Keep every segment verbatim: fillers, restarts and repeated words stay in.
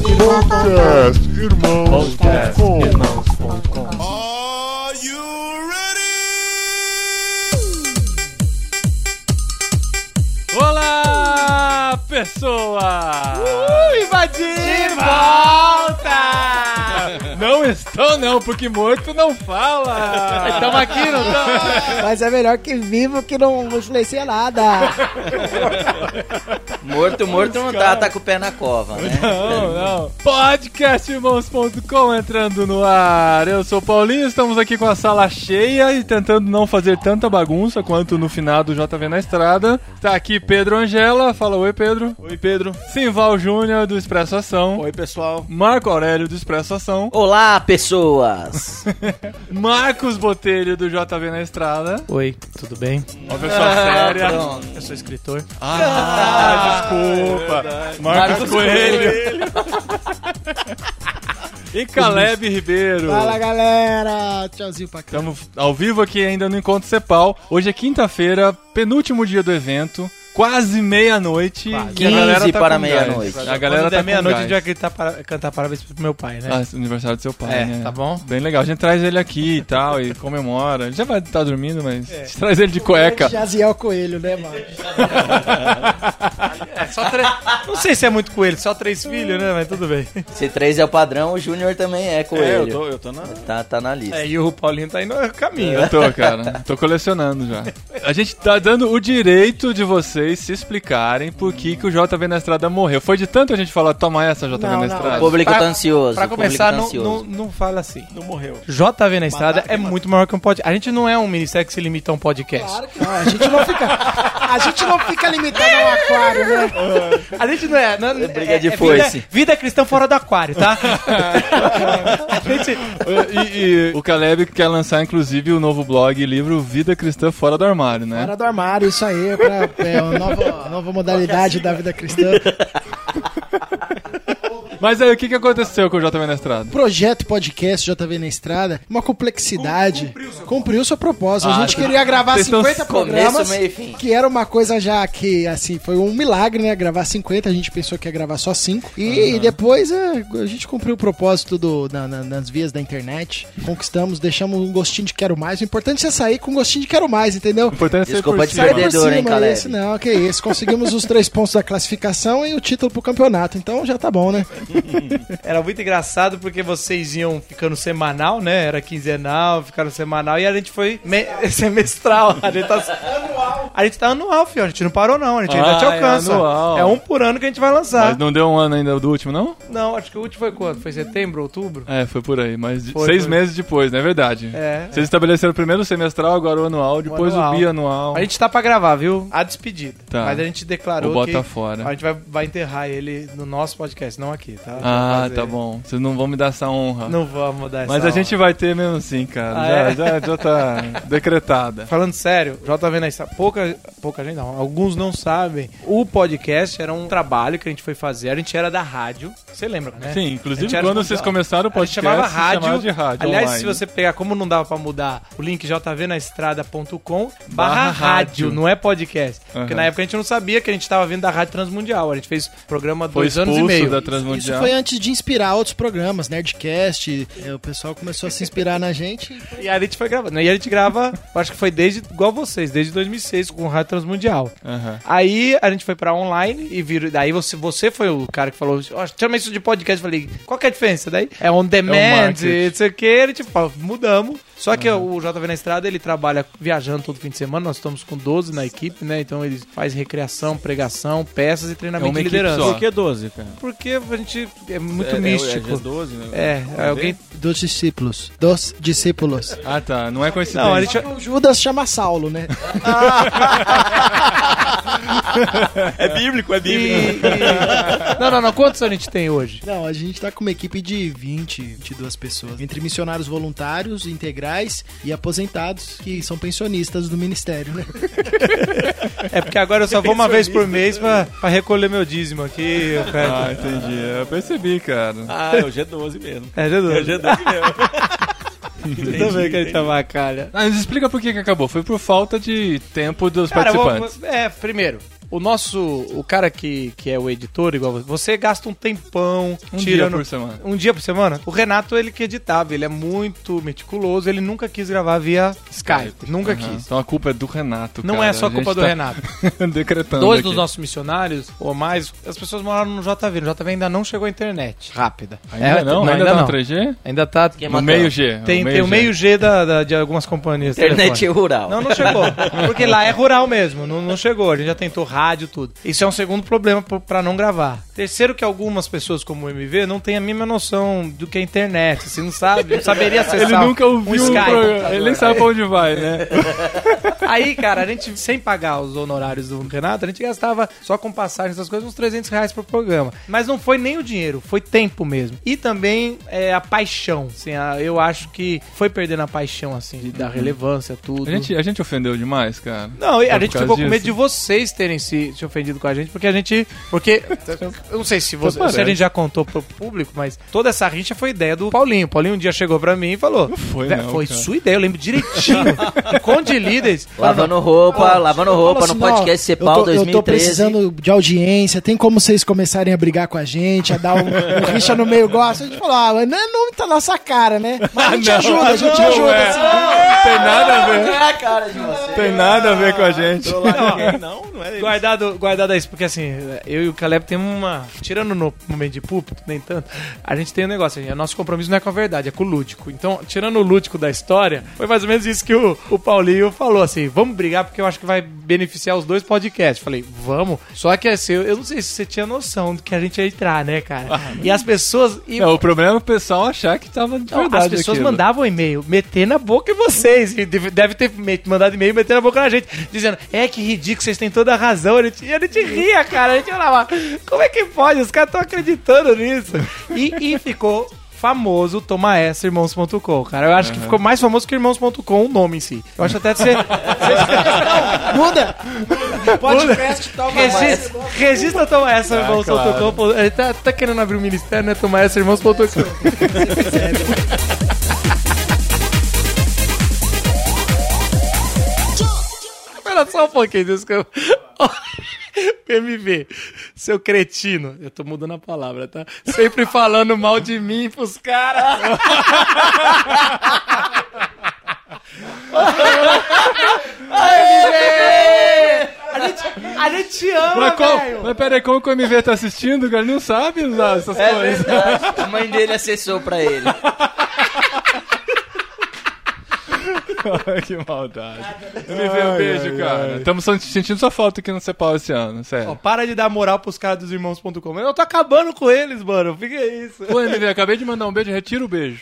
Podcast Irmãos ponto com. Are you ready? Olá, pessoas! Uh, invadi! De volta! Não estou não, porque morto não fala! Estamos aqui, não estamos? Mas é melhor que vivo que não influencia nada. Morto, morto não tá, tá com o pé na cova, né? Não, não. Podcast Irmãos ponto com entrando no ar. Eu sou o Paulinho, estamos aqui com a sala cheia e tentando não fazer tanta bagunça quanto no final do J V na Estrada. Tá aqui Pedro Angela, fala oi Pedro. Oi Pedro. Simval Júnior do Expresso Ação. Oi pessoal. Marco Aurélio do Expresso Ação. Olá, pessoas! Marcos Botelho do J V na Estrada. Oi, tudo bem? Uma pessoa séria. Pronto. Eu sou escritor. Ah, desculpa. Marcos, Marcos Coelho. E Caleb Ribeiro. Fala, galera. Tchauzinho pra cá. Estamos ao vivo aqui ainda no Encontro Cepal. Hoje é quinta-feira, penúltimo dia do evento. Quase meia-noite. quinze para meia-noite. A galera tá com meia-noite a gente gás. vai gritar para, cantar parabéns pro meu pai, né? Ah, aniversário do seu pai, É, né? tá bom? Bem legal. A gente traz ele aqui e tal, e comemora. Ele já vai estar dormindo, mas a gente traz ele de cueca. Jaziel Coelho, né, mano? É, só três. Não sei se é muito coelho, só três filhos, né? Mas tudo bem. Se três é o padrão, o Júnior também é coelho. É, eu tô, eu tô na. Tá, tá na lista. É, e o Paulinho tá indo no caminho. Eu tô, cara. Tô colecionando já. A gente tá dando o direito de vocês se explicarem por que, que o J V na Estrada morreu. Foi de tanto a gente falar, toma essa J V Não, na não. Estrada. O público Pra- tá ansioso. Pra o público começar, tá não, ansioso. não, não fala assim. Não morreu. J V na Estrada é muito maior que um podcast. A gente não é um ministério que se limita a um podcast. Claro que não. A gente não fica, a gente não fica limitado ao aquário, né? A gente não é. Não, É briga de foice. Vida, vida cristã fora do aquário, tá? A gente. E, e o Caleb quer lançar, inclusive, o novo blog e livro Vida Cristã Fora do Armário, né? Fora do armário, isso aí. É, pra, é uma nova, nova modalidade da vida cristã. Mas aí, o que, que aconteceu com o J V na Estrada? Projeto podcast J V na Estrada, uma complexidade. Cumpriu seu propósito. A gente queria gravar Vocês estão cinquenta programas, começo, meio e fim. que era uma coisa já que, assim, foi um milagre, né? Gravar cinquenta, a gente pensou que ia gravar só cinco. E, e depois é, a gente cumpriu o propósito do, na- na- nas vias da internet. Conquistamos, deixamos um gostinho de quero mais. O importante é sair com um gostinho de quero mais, entendeu? O importante é ser Desculpa por te cima. Sai por perdedor, hein, cima, Caleb? esse não, que isso. Conseguimos os três pontos da classificação e o título pro campeonato. Então já tá bom, né? Era muito engraçado porque vocês iam ficando semanal, né? Era quinzenal, ficaram semanal e a gente foi me- semestral. A gente tá anual. A gente tá anual, filho. A gente não parou, não. A gente ainda Ah, te é alcança. anual. É um por ano que a gente vai lançar. Mas não deu um ano ainda do último, não? Não, acho que o último foi quando? Foi setembro, outubro? É, foi por aí, mas de- Foi, seis foi. meses depois, não é verdade? É. Vocês estabeleceram primeiro o semestral, agora o anual, depois o, anual. bianual. A gente tá pra gravar, viu? A despedida. Tá. Mas a gente declarou O bota que fora. a gente vai, vai enterrar ele no nosso podcast, não aqui, tá? Ah, Vai fazer- tá bom. Vocês não vão me dar essa honra. Não vamos dar essa Mas a honra. gente vai ter mesmo assim, cara. Ah, já, é? já, já tá decretada. Falando sério, J V na Estrada, pouca, pouca gente não, alguns não sabem. O podcast era um trabalho que a gente foi fazer, a gente era da rádio, você lembra, né? Sim, A inclusive gente era quando de- vocês começaram o A gente podcast, chamava se rádio, chamava de rádio aliás, online. se você pegar, como não dava pra mudar, o link j v na estrada ponto com Barra barra rádio. rádio, não é podcast. Porque Aham. na época a gente não sabia que a gente tava vindo da Rádio Transmundial, a gente fez programa Foi dois anos e expulso meio. da Isso Transmundial. foi antes de inspirar outros programas, Nerdcast. é, O pessoal começou a se inspirar na gente. E a gente foi gravando. E a gente grava, eu acho que foi desde, igual vocês, desde dois mil e seis com o Rádio Transmundial. Aham. Aí a gente foi pra online e viram. Daí você, você foi o cara que falou: "Ó, chama isso de podcast." Eu falei: qual que é a diferença? Daí é on demand, marketing. e não sei o que. Ele tipo, fala, mudamos. Só que o J V na Estrada ele trabalha viajando todo fim de semana. Nós estamos com doze na equipe, né? Então ele faz recreação, pregação, peças e É treinamento uma de equipe liderança. só. Por que doze, cara? Porque a gente é muito É- é- místico. É, doze, né? É, é alguém. Dos discípulos. Dos discípulos. Ah, tá. Não é coincidência. Não, a gente. O Judas chama Saulo, né? É bíblico, é E- bíblico. e- Não, não, não. Quantos a gente tem hoje? Não, a gente tá com uma equipe de vinte, vinte e duas pessoas. Entre missionários voluntários, integrais e aposentados, que são pensionistas do ministério, né? É porque agora eu só vou uma vez por mês pra, pra recolher meu dízimo aqui. Eu quero... Ah, entendi. Eu percebi, cara. Ah, é o G doze mesmo. É, É o Jesus. G doze mesmo. Tudo bem que ele tá bacalha. Ah, mas explica por que que acabou. Foi por falta de tempo dos Cara, participantes. vou- é, primeiro, o nosso, o cara que, que é o editor, igual você, você gasta um tempão Um tirando... dia por semana. Um dia por semana? O Renato, ele que editava, ele é muito meticuloso, ele nunca quis gravar via Skype, nunca Uhum. quis. Então a culpa é do Renato, Não cara. é só A gente culpa do tá Renato. decretando Dois aqui. dos nossos missionários, ou mais, as pessoas moraram no J V. No J V ainda não chegou a internet rápida. Ainda É, não? Ainda, ainda tá não. no três G? Ainda tá... No meio G. Tem, tem o meio G da, da- de algumas companhias. Internet telefônicas. rural. Não, não chegou. Porque lá é rural mesmo, não, não chegou. A gente já tentou rádio, tudo. Isso é um segundo problema pro- pra não gravar. Terceiro, que algumas pessoas, como o M V, não têm a mínima noção do que é internet. Assim, não sabe, não saberia acessar Ele nunca ouviu um um Skype. programa. Ele nem sabe pra onde vai, né? Aí, cara, a gente, sem pagar os honorários do Renato, a gente gastava só com passagem, essas coisas, uns trezentos reais por programa. Mas não foi nem o dinheiro, foi tempo mesmo. E também é, a paixão. Assim, a- eu acho que foi perdendo a paixão, assim, de- da relevância, tudo. A gente, a gente ofendeu demais, cara. Não, a Por gente causa ficou com medo disso. de vocês terem se, se ofendido com a gente, porque a gente. Porque. Eu não sei se, você, Parece. se a gente já contou pro público, mas toda essa rixa foi ideia do Paulinho. O Paulinho um dia chegou pra mim e falou: Não foi, "Vé, não, Foi cara." sua ideia, eu lembro direitinho. Encontro de líderes. Lavando roupa, lavando roupa Fala no assim, podcast ó, Cepal eu tô, eu dois mil e tô treze. precisando de audiência, tem como vocês começarem a brigar com a gente, a dar um, um rixa no meio gosta? A gente falou, ah, não é nome tá nossa cara, né? Mas a gente ajuda, a gente Não ajuda. é. assim. Não tem nada a ver. É a cara de você. Tem nada a ver com a gente. Não, não é Guardado, guardado isso, porque assim, eu e o Caleb temos uma. Tirando no momento de púlpito, nem tanto, a gente tem um negócio, assim, o nosso compromisso não é com a verdade, é com o lúdico. Então, tirando o lúdico da história, foi mais ou menos isso que o, o Paulinho falou, assim, vamos brigar porque eu acho que vai beneficiar os dois podcasts. Falei, vamos. Só que assim, eu, eu não sei se você tinha noção do que a gente ia entrar, né, cara? E as pessoas. E, Não, o problema é o pessoal achar que tava de não, verdade as pessoas aquilo. mandavam e-mail, meter na boca de vocês. E deve, deve ter me- mandado e-mail meter na boca da gente, dizendo, é que ridículo, vocês têm toda a razão. A gente, e a gente ria, cara. A gente falava, como é que pode? Os caras estão acreditando nisso. E, e ficou famoso Toma Essa Irmãos ponto com, cara. Eu acho que ficou mais famoso que Irmãos ponto com o nome em si. Eu acho até de ser. Muda! Podcast toma Registra, registra Toma Essa Irmãos ponto com. Ele tá, tá querendo abrir um ministério, né? Toma Essa Irmãos ponto com. Espera só um pouquinho disso que eu. M V, seu cretino. Eu tô mudando a palavra, tá? Sempre falando mal de mim pros caras. A gente, a gente te ama, Mas, qual, velho. mas peraí, como que o M V tá assistindo, cara? Ele não sabe usar essas É coisas. verdade. A mãe dele acessou pra ele. Ai, que maldade. M V, um beijo, cara. Estamos sentindo sua falta aqui no Cepal esse ano, Ó, sério. para de dar moral pros caras dos irmãos ponto com. Eu tô acabando com eles, mano. Fica isso. Ô, M V, acabei de mandar um beijo, retira o beijo.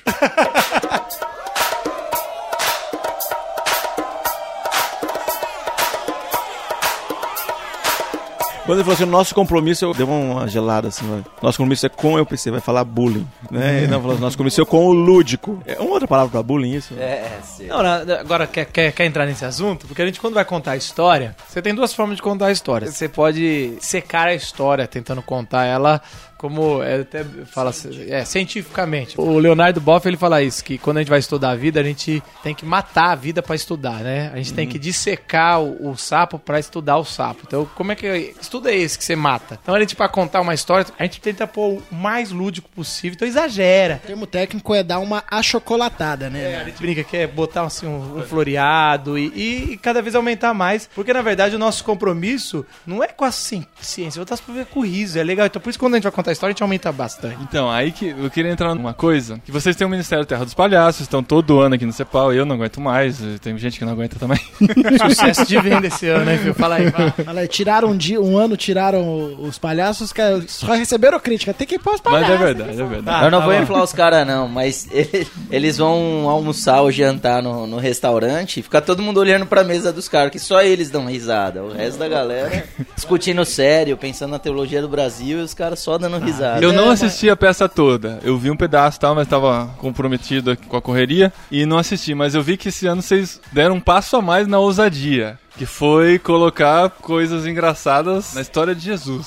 Quando ele falou assim, nosso compromisso, eu dei uma gelada assim, vai. Nosso compromisso é com o P C, vai falar bullying, né? Ele não falou, nosso compromisso é com o lúdico. É uma outra palavra pra bullying, isso? É, sim. Não, na- agora quer, quer, quer entrar nesse assunto? Porque a gente, quando vai contar a história, você tem duas formas de contar a história. Você pode secar a história tentando contar ela como é, até fala assim, é, cientificamente. O Leonardo Boff, ele fala isso, que quando a gente vai estudar a vida, a gente tem que matar a vida pra estudar, né? A gente tem que dissecar o, o sapo pra estudar o sapo. Então, como é que estudo é esse que você mata? Então, a gente, pra contar uma história, a gente tenta pôr o mais lúdico possível, então exagera. O termo técnico é dar uma achocolatada, né? A gente brinca que é botar assim, um, um floreado e, e- e cada vez aumentar mais. Porque, na verdade, o nosso compromisso não é com a ci- ciência, eu tô com o riso, é legal. Então, por isso, quando a gente vai contar a história, a gente aumenta bastante. Então, aí que eu queria entrar numa coisa, que vocês têm o Ministério Terra dos Palhaços, estão todo ano aqui no Cepal, eu não aguento mais, tem gente que não aguenta também. Sucesso de venda esse ano, hein, filho? Fala aí, vai. Olha aí, tiraram um dia, um ano tiraram os palhaços, que só receberam crítica. Tem que ir pros palhaços. Mas é verdade, é verdade. Eu não tá vou bom. inflar os caras, não, mas ele- eles vão almoçar ou jantar no, no restaurante e fica todo mundo olhando pra mesa dos caras, que só eles dão risada. O resto da galera discutindo sério, pensando na teologia do Brasil e os caras só dando risada. Eu não assisti a peça toda. Eu vi um pedaço e tal, mas tava comprometido aqui com a correria e não assisti. Mas eu vi que esse ano vocês deram um passo a mais na ousadia, que foi colocar coisas engraçadas na história de Jesus.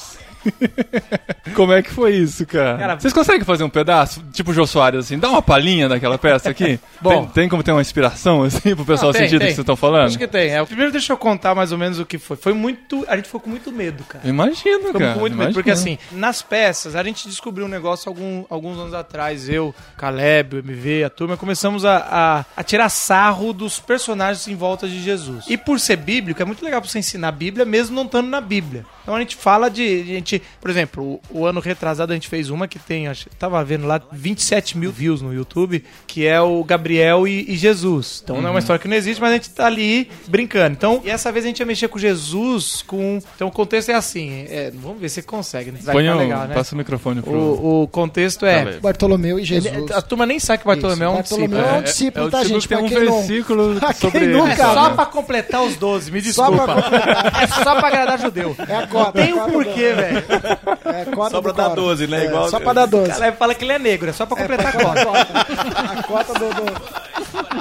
Como é que foi isso, cara? Cara, Vocês conseguem fazer um pedaço, tipo o Jô Soares, assim? Dá uma palhinha daquela peça aqui? Bom. Tem, tem como ter uma inspiração, assim, pro pessoal Não, tem, sentir o que tem. vocês estão falando? Acho que tem. É, primeiro deixa eu contar mais ou menos o que foi. Foi muito... A gente ficou com muito medo, cara. Imagino, Ficamos cara. com muito medo, imagino. porque assim, nas peças, a gente descobriu um negócio algum, alguns anos atrás, eu, Caleb, o M V, a turma, começamos a, a, a tirar sarro dos personagens em volta de Jesus. E por ser bíblico, é muito legal pra você ensinar a Bíblia, mesmo não estando na Bíblia. Então a gente fala de... A gente, por exemplo, o, o ano retrasado a gente fez uma que tem, acho, tava vendo lá, vinte e sete mil views no YouTube, que é o Gabriel e, e Jesus. Então não é uma história que não existe, mas a gente tá ali brincando. Então, e essa vez a gente ia mexer com Jesus, com... Então o contexto é assim, é, vamos ver se consegue, né? Vai Põe ficar um- legal, né? Passa o microfone pro... O, o contexto é... Caleb. Bartolomeu e Jesus. Ele- a turma nem sabe que Bartolomeu é um Bartolomeu discípulo. é um discípulo, é o tá, discípulo gente? que tem Pra um quem não- versículo pra sobre quem ele. nunca- É só Cara, pra completar os doze, me Só desculpa. pra completar. É só pra agradar judeu. É a cota. Tem a um cota porquê, velho. do- É a cota Só pra do dar coro. doze, né? É, Igual- Só pra dar O doze. cara fala que ele é negro, é só pra completar a cota. A cota do... do...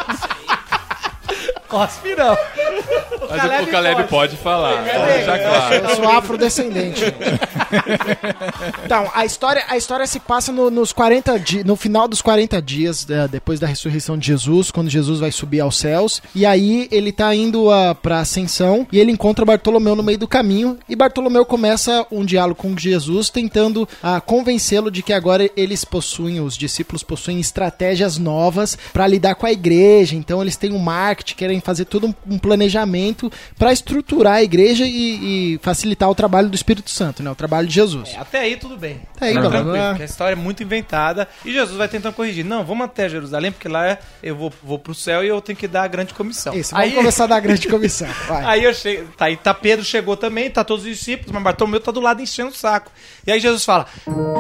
Cospe não. Mas o- o Caleb pode falar, Ele é pode negro. deixar claro. Eu sou afrodescendente. Então, a história, a história se passa no, nos quarenta di- no final dos quarenta dias, é, depois da ressurreição de Jesus, quando Jesus vai subir aos céus. E aí ele tá indo a, pra Ascensão e ele encontra Bartolomeu no meio do caminho. E Bartolomeu começa um diálogo com Jesus, tentando a, convencê-lo de que agora eles possuem, os discípulos possuem estratégias novas para lidar com a igreja. Então eles têm um marketing, querem fazer todo um, um planejamento para estruturar a igreja e, e facilitar o trabalho do Espírito Santo, né? O trabalho de Jesus. É, até aí tudo bem. Tá aí, Tá galera. tranquilo, porque a história é muito inventada e Jesus vai tentando corrigir. Não, vamos até Jerusalém, porque lá eu vou, vou pro céu e eu tenho que dar a grande comissão. Isso, vamos aí, começar a dar a grande comissão. Vai. Aí eu chego, tá, aí tá Pedro chegou também, tá todos os discípulos, mas Bartolomeu tá do lado enchendo o saco. E aí Jesus fala: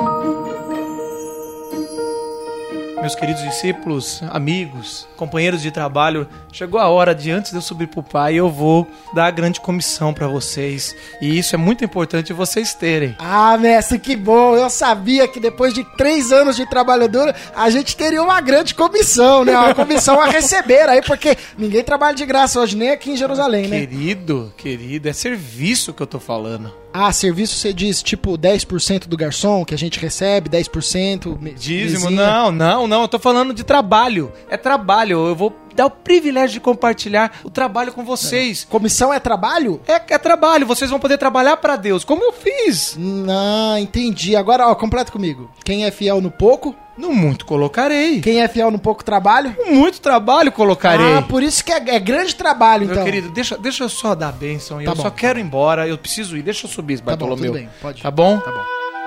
meus queridos discípulos, amigos, companheiros de trabalho, chegou a hora de, antes de eu subir pro Pai, eu vou dar a grande comissão pra vocês. E isso é muito importante vocês terem. Ah, mestre, que bom. Eu sabia que depois de três anos de trabalho duro, a gente teria uma grande comissão, né? Uma comissão a receber aí, porque ninguém trabalha de graça hoje, nem aqui em Jerusalém, né? Querido, querido, é serviço que eu tô falando. Ah, serviço você diz tipo dez por cento do garçom que a gente recebe, dez por cento. me- Dízimo, mesinha. não, não, não, eu tô falando de trabalho. É trabalho, eu vou dar o privilégio de compartilhar o trabalho com vocês. Comissão é trabalho? É, é trabalho, vocês vão poder trabalhar pra Deus, como eu fiz. Não, entendi. Agora, ó, completa comigo. Quem é fiel no pouco, No muito colocarei. quem é fiel no pouco trabalho. Com muito trabalho colocarei. Ah, por isso que é, é grande trabalho, Meu então. querido, deixa, deixa eu só dar a bênção. Tá eu bom, só tá quero ir embora, eu preciso ir. Deixa eu subir esse Tá bom, Bartolomeu. tudo bem, pode. Tá bom? Tá bom.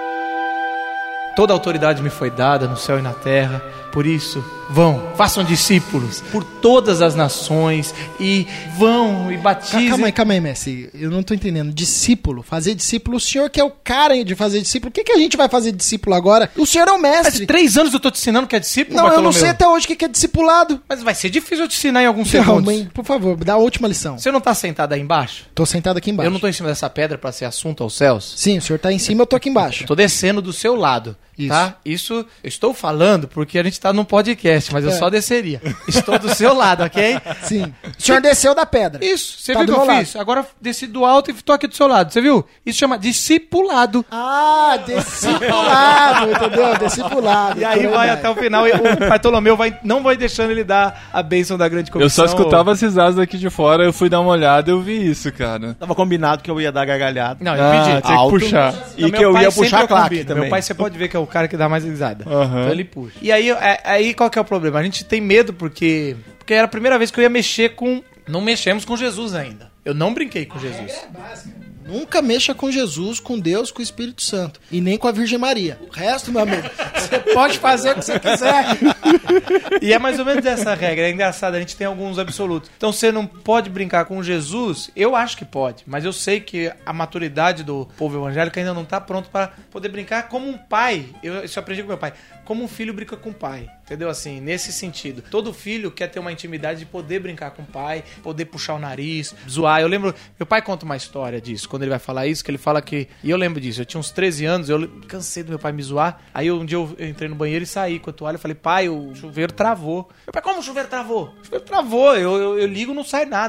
Toda autoridade me foi dada no céu e na terra. Por isso, vão, façam discípulos por todas as nações e vão e Ca- batizem. Calma aí, calma aí, Messi. Eu não tô entendendo. Discípulo, fazer discípulo. O senhor que é o cara de fazer discípulo. O que, que a gente vai fazer discípulo agora? O senhor é o Faz mestre. três anos eu tô te ensinando que é discípulo, Não, eu Bartolomeu. não sei até hoje o que, que é discipulado. Mas vai ser difícil eu te ensinar em alguns Não, segundos. mãe, por favor, dá a última lição. Você não tá sentado aí embaixo? Tô sentado aqui embaixo. Eu não tô em cima dessa pedra pra ser assunto aos céus? Sim, o senhor tá em cima, eu tô aqui embaixo. Tô descendo do seu lado, Isso. tá? Isso eu estou falando porque a gente tá num podcast, mas eu É. só desceria. Estou do seu lado, ok? Sim. O senhor desceu da pedra. Isso, você Tá viu do o que eu meu fiz? Agora desci do alto e tô aqui do seu lado, você viu? Isso chama discipulado. Ah, discipulado, entendeu? Discipulado. E aí Tô vai verdade. até o final e o Bartolomeu vai, não vai deixando ele dar a bênção da grande comissão. Eu só escutava as risadas aqui de fora, eu fui dar uma olhada e eu vi isso, cara. Tava combinado que eu ia dar gargalhada. Não, eu Ah, pedi. tinha que Alto. puxar. E Não, que meu eu pai ia sempre puxar a eu claque combino. também. Meu pai, você pode ver que é o cara que dá mais risada. Aham. Então ele puxa. E aí, é- aí qual que é o problema? A gente tem medo porque, porque era a primeira vez que eu ia mexer com... Não mexemos com Jesus ainda. Eu não brinquei com Jesus. Nunca mexa com Jesus, com Deus, com o Espírito Santo. E nem com a Virgem Maria. O resto, meu amigo, você pode fazer o que você quiser. E é mais ou menos essa regra. É engraçado, a gente tem alguns absolutos. Então você não pode brincar com Jesus? Eu acho que pode. Mas eu sei que a maturidade do povo evangélico ainda não está pronto para poder brincar como um pai. Eu, isso eu aprendi com meu pai. Como um filho brinca com o pai. Entendeu? Assim, nesse sentido. Todo filho quer ter uma intimidade de poder brincar com o pai, poder puxar o nariz, zoar. Eu lembro, meu pai conta uma história disso, quando ele vai falar isso, que ele fala que... E eu lembro disso, eu tinha uns treze anos, eu cansei do meu pai me zoar. Aí um dia eu entrei no banheiro e saí com a toalha e falei, pai, o chuveiro travou. Meu pai, como o chuveiro travou? O chuveiro travou, eu, eu, eu ligo e não sai nada.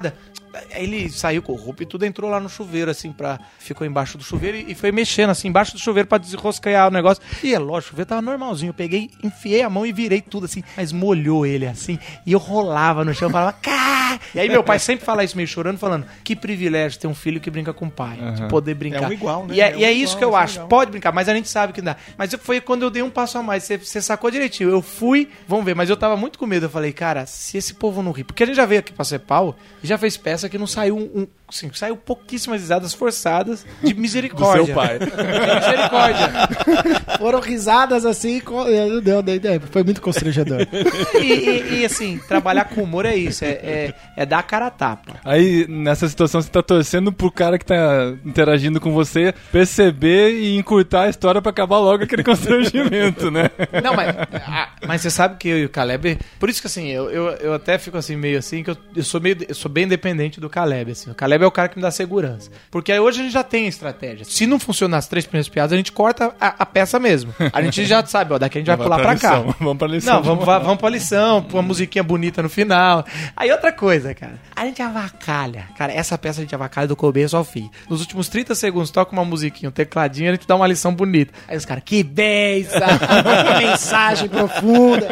Aí ele saiu com roupa e tudo, entrou lá no chuveiro, assim, pra... Ficou embaixo do chuveiro e, e foi mexendo, assim, embaixo do chuveiro pra desenrosquear o negócio. E é lógico, o chuveiro tava normalzinho. Eu peguei, enfiei a mão e virei tudo, assim, mas molhou ele, assim, e eu rolava no chão, falava, cá! E aí meu pai sempre fala isso meio chorando, falando, que privilégio ter um filho que brinca com o pai, uhum. de poder brincar. É um igual, né? E é, é, um e é igual, isso que eu é acho, legal. pode brincar, mas a gente sabe que não dá. Mas foi quando eu dei um passo a mais, você, você sacou direitinho. Eu fui, vamos ver, mas eu tava muito com medo. Eu falei, cara, se esse povo não rir, porque a gente já veio aqui pra ser pau e já fez peça que não saiu um, um assim, saiu pouquíssimas risadas forçadas de misericórdia. Do seu pai. De misericórdia. Foram risadas assim, com... Meu Deus, foi muito constrangedor. E, e, e, assim, trabalhar com humor é isso, é, é, é dar a cara a tapa. Aí, nessa situação, você tá torcendo pro cara que tá interagindo com você perceber e encurtar a história pra acabar logo aquele constrangimento, né? Não, mas, a, mas você sabe que eu e o Caleb... Por isso que, assim, eu, eu, eu até fico assim, meio assim, que eu, eu, sou meio, eu sou bem independente do Caleb, assim. O Caleb é o cara que me dá segurança. Porque aí hoje a gente já tem estratégia. Se não funcionar as três primeiras piadas, a gente corta a, a peça mesmo. A gente já sabe, ó, daqui a gente vai pular pra, pra cá. Vamos pra lição. Não, vamos, vamos pra lição, pra uma musiquinha bonita no final. Aí outra coisa, cara. A gente avacalha. Cara, essa peça a gente avacalha do começo ao fim. Nos últimos trinta segundos, toca uma musiquinha, um tecladinho, a gente dá uma lição bonita. Aí os caras, que benção! Que mensagem profunda!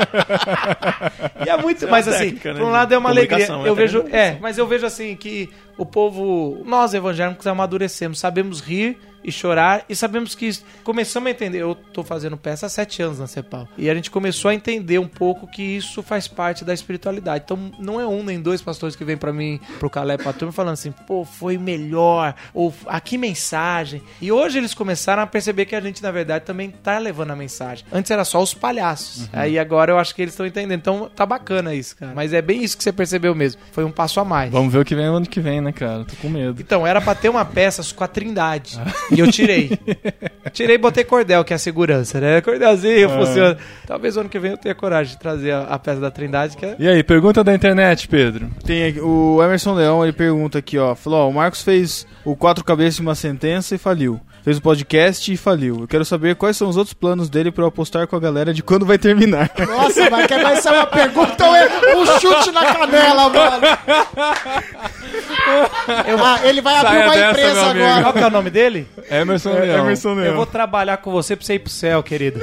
E é muito... Mas assim, técnica, né? por um lado é uma alegria. Comunicação, Eu é vejo... técnica. É, mas eu vejo assim que o povo... Nós, evangélicos, amadurecemos. Sabemos rir e chorar, e sabemos que começamos a entender, eu tô fazendo peça há sete anos na Cepal, e a gente começou a entender um pouco que isso faz parte da espiritualidade. Então não é um nem dois pastores que vêm pra mim, pro Caleb, pra turma, falando assim, pô, foi melhor, ou aqui mensagem, e hoje eles começaram a perceber que a gente na verdade também tá levando a mensagem. Antes era só os palhaços, uhum. Aí agora eu acho que eles estão entendendo, então tá bacana isso, cara, mas é bem isso que você percebeu mesmo, foi um passo a mais. Vamos ver o que vem ano que vem, né, cara? Tô com medo. Então, era pra ter uma peça com a Trindade. E eu tirei. Tirei e botei cordel, que é a segurança, né? Cordelzinho, Ah. funciona. Talvez ano que vem eu tenha coragem de trazer a, a peça da Trindade, que é... E aí, pergunta da internet, Pedro. Tem aqui, o Emerson Leão, ele pergunta aqui, ó. Falou, ó, o Marcos fez o Quatro Cabeças e uma Sentença e faliu. Fez o podcast e faliu. Eu quero saber quais são os outros planos dele pra eu apostar com a galera de quando vai terminar. Nossa, mas que vai ser uma pergunta ou é um chute na canela, mano? Eu, ah, ele vai abrir Saia uma dessa, empresa meu amigo. agora. Qual que é o nome dele? Emerson É, Leão. Emerson Leão. Eu vou trabalhar com você pra você ir pro céu, querido.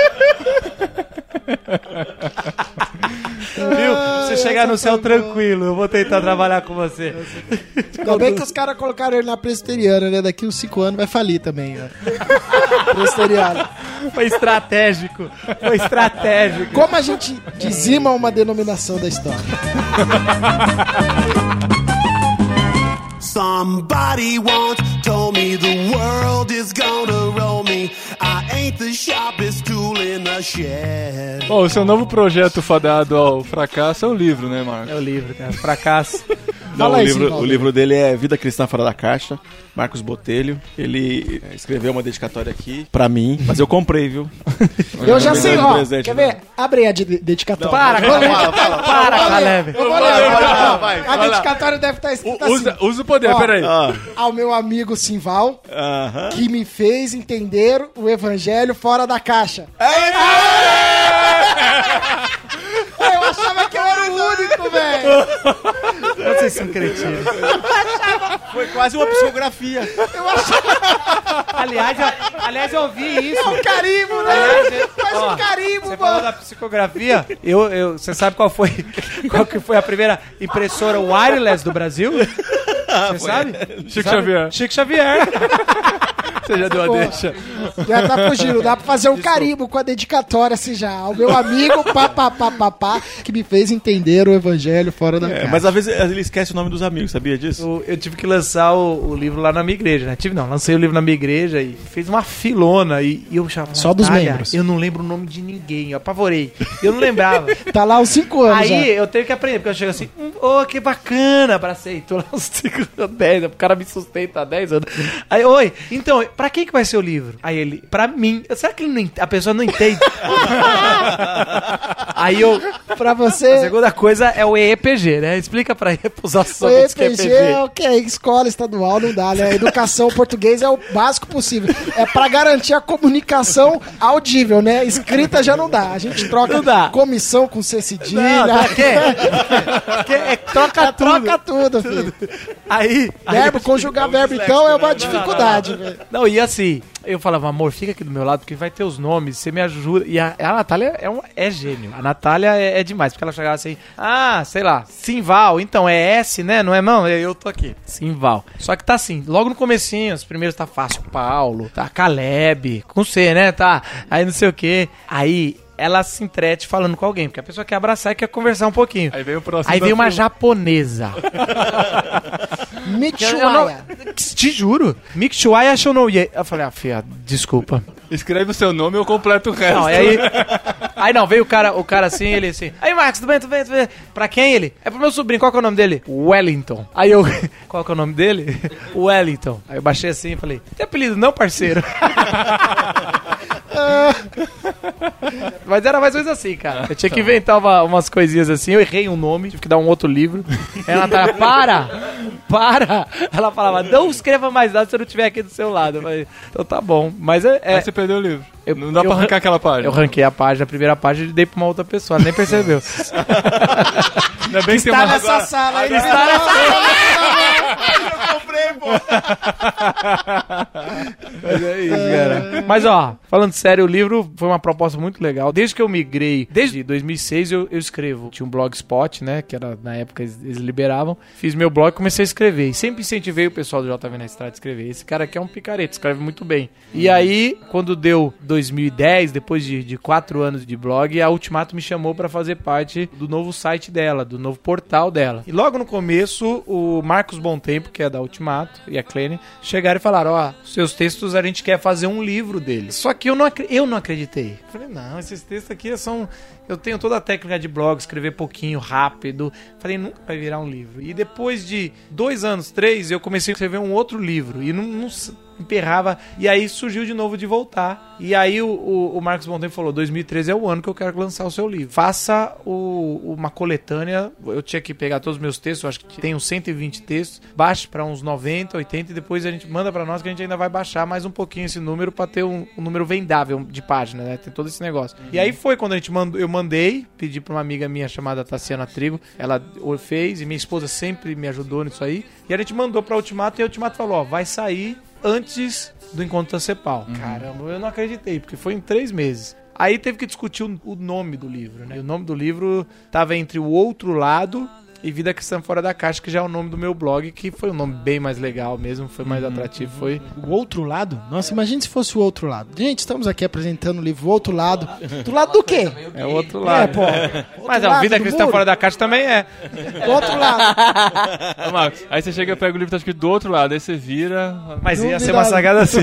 Viu? Você chegar no céu tranquilo, eu vou tentar trabalhar com você. Ainda bem que os caras colocaram ele na presbiteriana, né? Daqui uns cinco anos vai falir também, né? Presbiteriana. Foi estratégico. Foi estratégico. Como a gente dizima uma denominação da história? Somebody once told me the world is gonna roll me. I ain't the sharpest tool in the shed. Bom, o seu novo projeto fadado ao fracasso é o livro, né, Marcos? É o livro, cara. Fracasso. Não, Fala o, aí, livro, Simvaldo. o livro dele é Vida Cristã Fora da Caixa, Marcos Botelho. Ele escreveu uma dedicatória aqui pra mim, mas eu comprei, viu? Eu já Me sei, deu de ó. presente, Quer né? ver? Abre aí a de- dedicatória. Para, Caleb. Para, Caleb. Eu vou ler. A dedicatória deve estar escrita assim. Usa, usa o poder, Ó. peraí. Ah, Ao meu amigo Simval, aham. que me fez entender o evangelho fora da caixa. Eu achava que eu era o único, velho. Vocês são cretinos. Foi quase uma psicografia. Aliás, eu, aliás, eu ouvi isso. Um carimbo, né? Aliás, Faz ó, um carimbo, Você falou mano. da psicografia? Eu, eu, você sabe qual foi, qual que foi a primeira impressora wireless do Brasil? Você sabe? Chico Sabe? Xavier. Chico Xavier. Você já deu a deixa. Já tá fugindo. Dá pra fazer um carimbo com a dedicatória assim já. Ao meu amigo, pá, pá, pá, pá, pá, que me fez entender o evangelho fora da É, caixa. mas às vezes ele esquece o nome dos amigos, sabia disso? Eu, eu tive que lançar o, o livro lá na minha igreja, né? Tive não, lancei o livro na minha igreja e fez uma filona e, e eu chamava Só dos Natália, membros. Eu não lembro o nome de ninguém, eu apavorei. Eu não lembrava. Tá lá uns cinco anos Aí já. eu tenho que aprender, porque eu chego assim, hum, oh, que bacana, abracei, tô lá uns cinco, dez, o cara me sustenta há dez anos. Aí, oi, então, pra quem que vai ser o livro? Aí ele, pra mim, será que ele não, ent- a pessoa não entende? Aí eu Pra A você, segunda coisa é o E E P G, né? Explica pra ele pros nossos o ouvintes E P G é o que? Escola estadual não dá, né? Educação português é o básico possível. É pra garantir a comunicação audível, né? Escrita já não dá. A gente troca Não dá. comissão com C cedilha. Não, que é, que é, troca tudo. Troca tudo, filho. Aí, aí Verbo, conjugar verbo, então, é uma dificuldade, velho. Não, e assim, eu falava, amor, fica aqui do meu lado, porque vai ter os nomes, você me ajuda. E a, a Natália é, um, é gênio. A Natália é, é demais, porque ela chegava assim, ah, sei lá, Simval, então é S, né? Não é não? Eu tô aqui, Simval. Só que tá assim, logo no comecinho, os primeiros tá fácil, Paulo, tá Caleb, com C, né? Tá, aí não sei o quê. Aí ela se entrete falando com alguém, porque a pessoa quer abraçar e quer conversar um pouquinho. Aí veio o próximo. Aí veio uma desafio. japonesa. Eu não- Michuaya. Te juro. Mikshuaya Shonoye. Eu falei, ah, filha, desculpa. Escreve o seu nome e eu completo o resto. Não, e aí. Aí não, veio o cara, o cara assim, ele assim. Aí, Marcos, tudo bem, tudo bem, tudo bem? Pra quem ele? É pro meu sobrinho, qual que é o nome dele? Wellington. Aí eu. Qual que é o nome dele? Wellington. Aí eu baixei assim e falei, tem apelido não, parceiro? Mas era mais ou menos assim, cara. Eu tinha que inventar uma- umas coisinhas assim. Eu errei um nome, tive que dar um outro livro. Aí ela tava, para! Para! Ela falava, não escreva mais nada se eu não estiver aqui do seu lado. Eu falei, então tá bom. Mas é. é- Aí você perdeu o livro. Eu- não dá eu pra ran- arrancar aquela página. eu ranquei a página, a primeira página e dei pra uma outra pessoa. Ela nem percebeu. Ainda bem que tem Tá uma... nessa sala aí. Mas é isso, cara. Mas ó, falando sério, o livro foi uma proposta muito legal. Desde que eu migrei, desde dois mil e seis eu, eu escrevo. Tinha um blogspot, né, que era na época eles, eles liberavam. Fiz meu blog e comecei a escrever. E sempre incentivei o pessoal do J V na Estrada a escrever. Esse cara aqui é um picareta, escreve muito bem. E aí, quando deu dois mil e dez, depois de, de quatro anos de blog, a Ultimato me chamou pra fazer parte do novo site dela, do novo portal dela. E logo no começo, o Marcos Bom Tempo, que é da Ultimato, e a Clene, chegaram e falaram, ó, seus textos a gente quer fazer um livro deles. Só que eu não, acre- eu não acreditei. Falei, não, esses textos aqui são... Eu tenho toda a técnica de blog, escrever pouquinho, rápido. Falei, nunca vai virar um livro. E depois de dois anos, três, eu comecei a escrever um outro livro. E não, não s- emperrava. E aí surgiu de novo de voltar. E aí o, o, o Marcos Bom Tempo falou, dois mil e treze é o ano que eu quero lançar o seu livro. Faça o, uma coletânea. Eu tinha que pegar todos os meus textos, eu acho que tem uns cento e vinte textos. Baixe para uns noventa, oitenta e depois a gente manda para nós que a gente ainda vai baixar mais um pouquinho esse número para ter um, um número vendável de página, né? Tem todo esse negócio. E aí foi quando a gente mandou, eu mandei, pedi para uma amiga minha chamada Tassiana Trigo, ela o fez e minha esposa sempre me ajudou nisso aí. E a gente mandou para Ultimato e a Ultimato falou, ó, vai sair antes do Encontro da Cepal. Caramba, eu não acreditei, porque foi em três meses. Aí teve que discutir o, o nome do livro, né? E o nome do livro tava entre O Outro Lado e Vida Cristã Fora da Caixa, que já é o nome do meu blog, que foi um nome bem mais legal mesmo, foi mais atrativo, foi... O outro lado? Nossa, imagine se fosse o outro lado. Gente, estamos aqui apresentando o livro O Outro Lado. Do lado do quê? É o outro lado. É, pô. Mas Outro a Vida lado do Cristã muro? Fora da Caixa também é. Do outro lado. Ô, Marcos, aí você chega e pega o livro e tá escrito do outro lado, aí você vira... Mas ia ser Duvidado. uma sagada assim.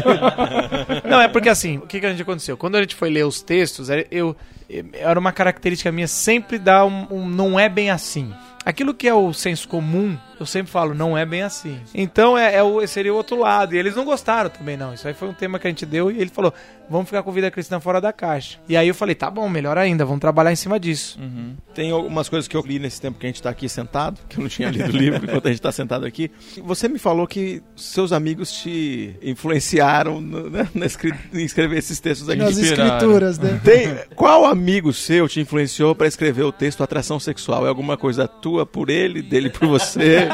Não, é porque assim, o que, que a gente aconteceu? Quando a gente foi ler os textos, eu, eu- era uma característica minha sempre dar um, um não é bem assim. Aquilo que é o senso comum, eu sempre falo, não é bem assim. Então é, é o, seria o outro lado. E eles não gostaram também, não. Isso aí foi um tema que a gente deu e ele falou, vamos ficar com Vida Cristã Fora da Caixa. E aí eu falei, tá bom, melhor ainda, vamos trabalhar em cima disso. Tem algumas coisas que eu li nesse tempo que a gente tá aqui sentado, que eu não tinha lido o livro enquanto a gente tá sentado aqui. Você me falou que seus amigos te influenciaram no- né, na escri- em escrever esses textos aqui. Nas Inspiraram. escrituras, né? Tem, qual amigo seu te influenciou pra escrever o texto Atração Sexual? É alguma coisa tua por ele, dele por você?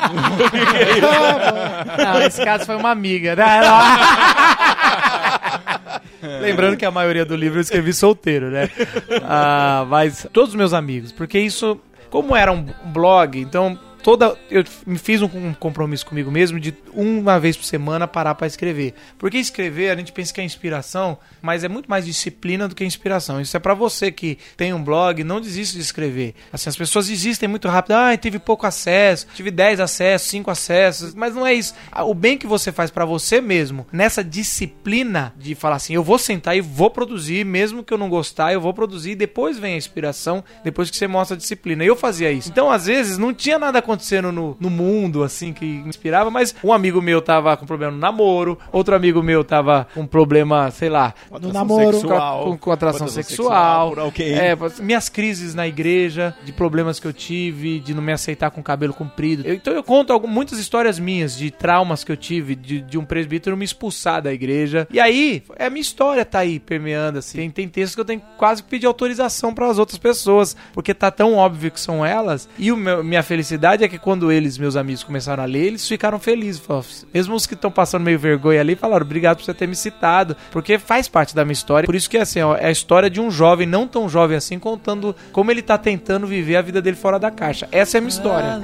Não, nesse caso foi uma amiga, né? Lembrando que a maioria do livro eu escrevi solteiro, né? Ah, mas todos os meus amigos, porque isso, como era um blog, então toda eu me fiz um, um compromisso comigo mesmo de uma vez por semana parar pra escrever. Porque escrever, a gente pensa que é inspiração, mas é muito mais disciplina do que inspiração. Isso é pra você que tem um blog, não desista de escrever. Assim, as pessoas desistem muito rápido. Ah, teve pouco acesso, tive dez acessos, cinco acessos, mas não é isso. O bem que você faz pra você mesmo, nessa disciplina de falar assim, eu vou sentar e vou produzir, mesmo que eu não gostar, eu vou produzir, e depois vem a inspiração, depois que você mostra a disciplina. Eu fazia isso. Então, às vezes, não tinha nada acontecendo no, no mundo, assim, que me inspirava, mas um amigo meu tava com problema no namoro, outro amigo meu tava com problema, sei lá, No namoro. sexual, com, com atração atração sexual, sexual por alguém. é, minhas crises na igreja, de problemas que eu tive, de não me aceitar com cabelo comprido. Eu- então eu conto algum- muitas histórias minhas, de traumas que eu tive, de, de um presbítero me expulsar da igreja. E aí, é a minha história tá aí permeando, assim. Tem, tem textos que eu tenho quase que pedir autorização para as outras pessoas, porque tá tão óbvio que são elas. E o meu- minha felicidade é que quando eles, meus amigos, começaram a ler, eles ficaram felizes. Falaram, mesmo os que estão passando meio vergonha ali, falaram, obrigado por você ter me citado, porque faz parte da minha história. Por isso que assim, ó, é a história de um jovem, não tão jovem assim, contando como ele tá tentando viver a vida dele fora da caixa. Essa é a minha história.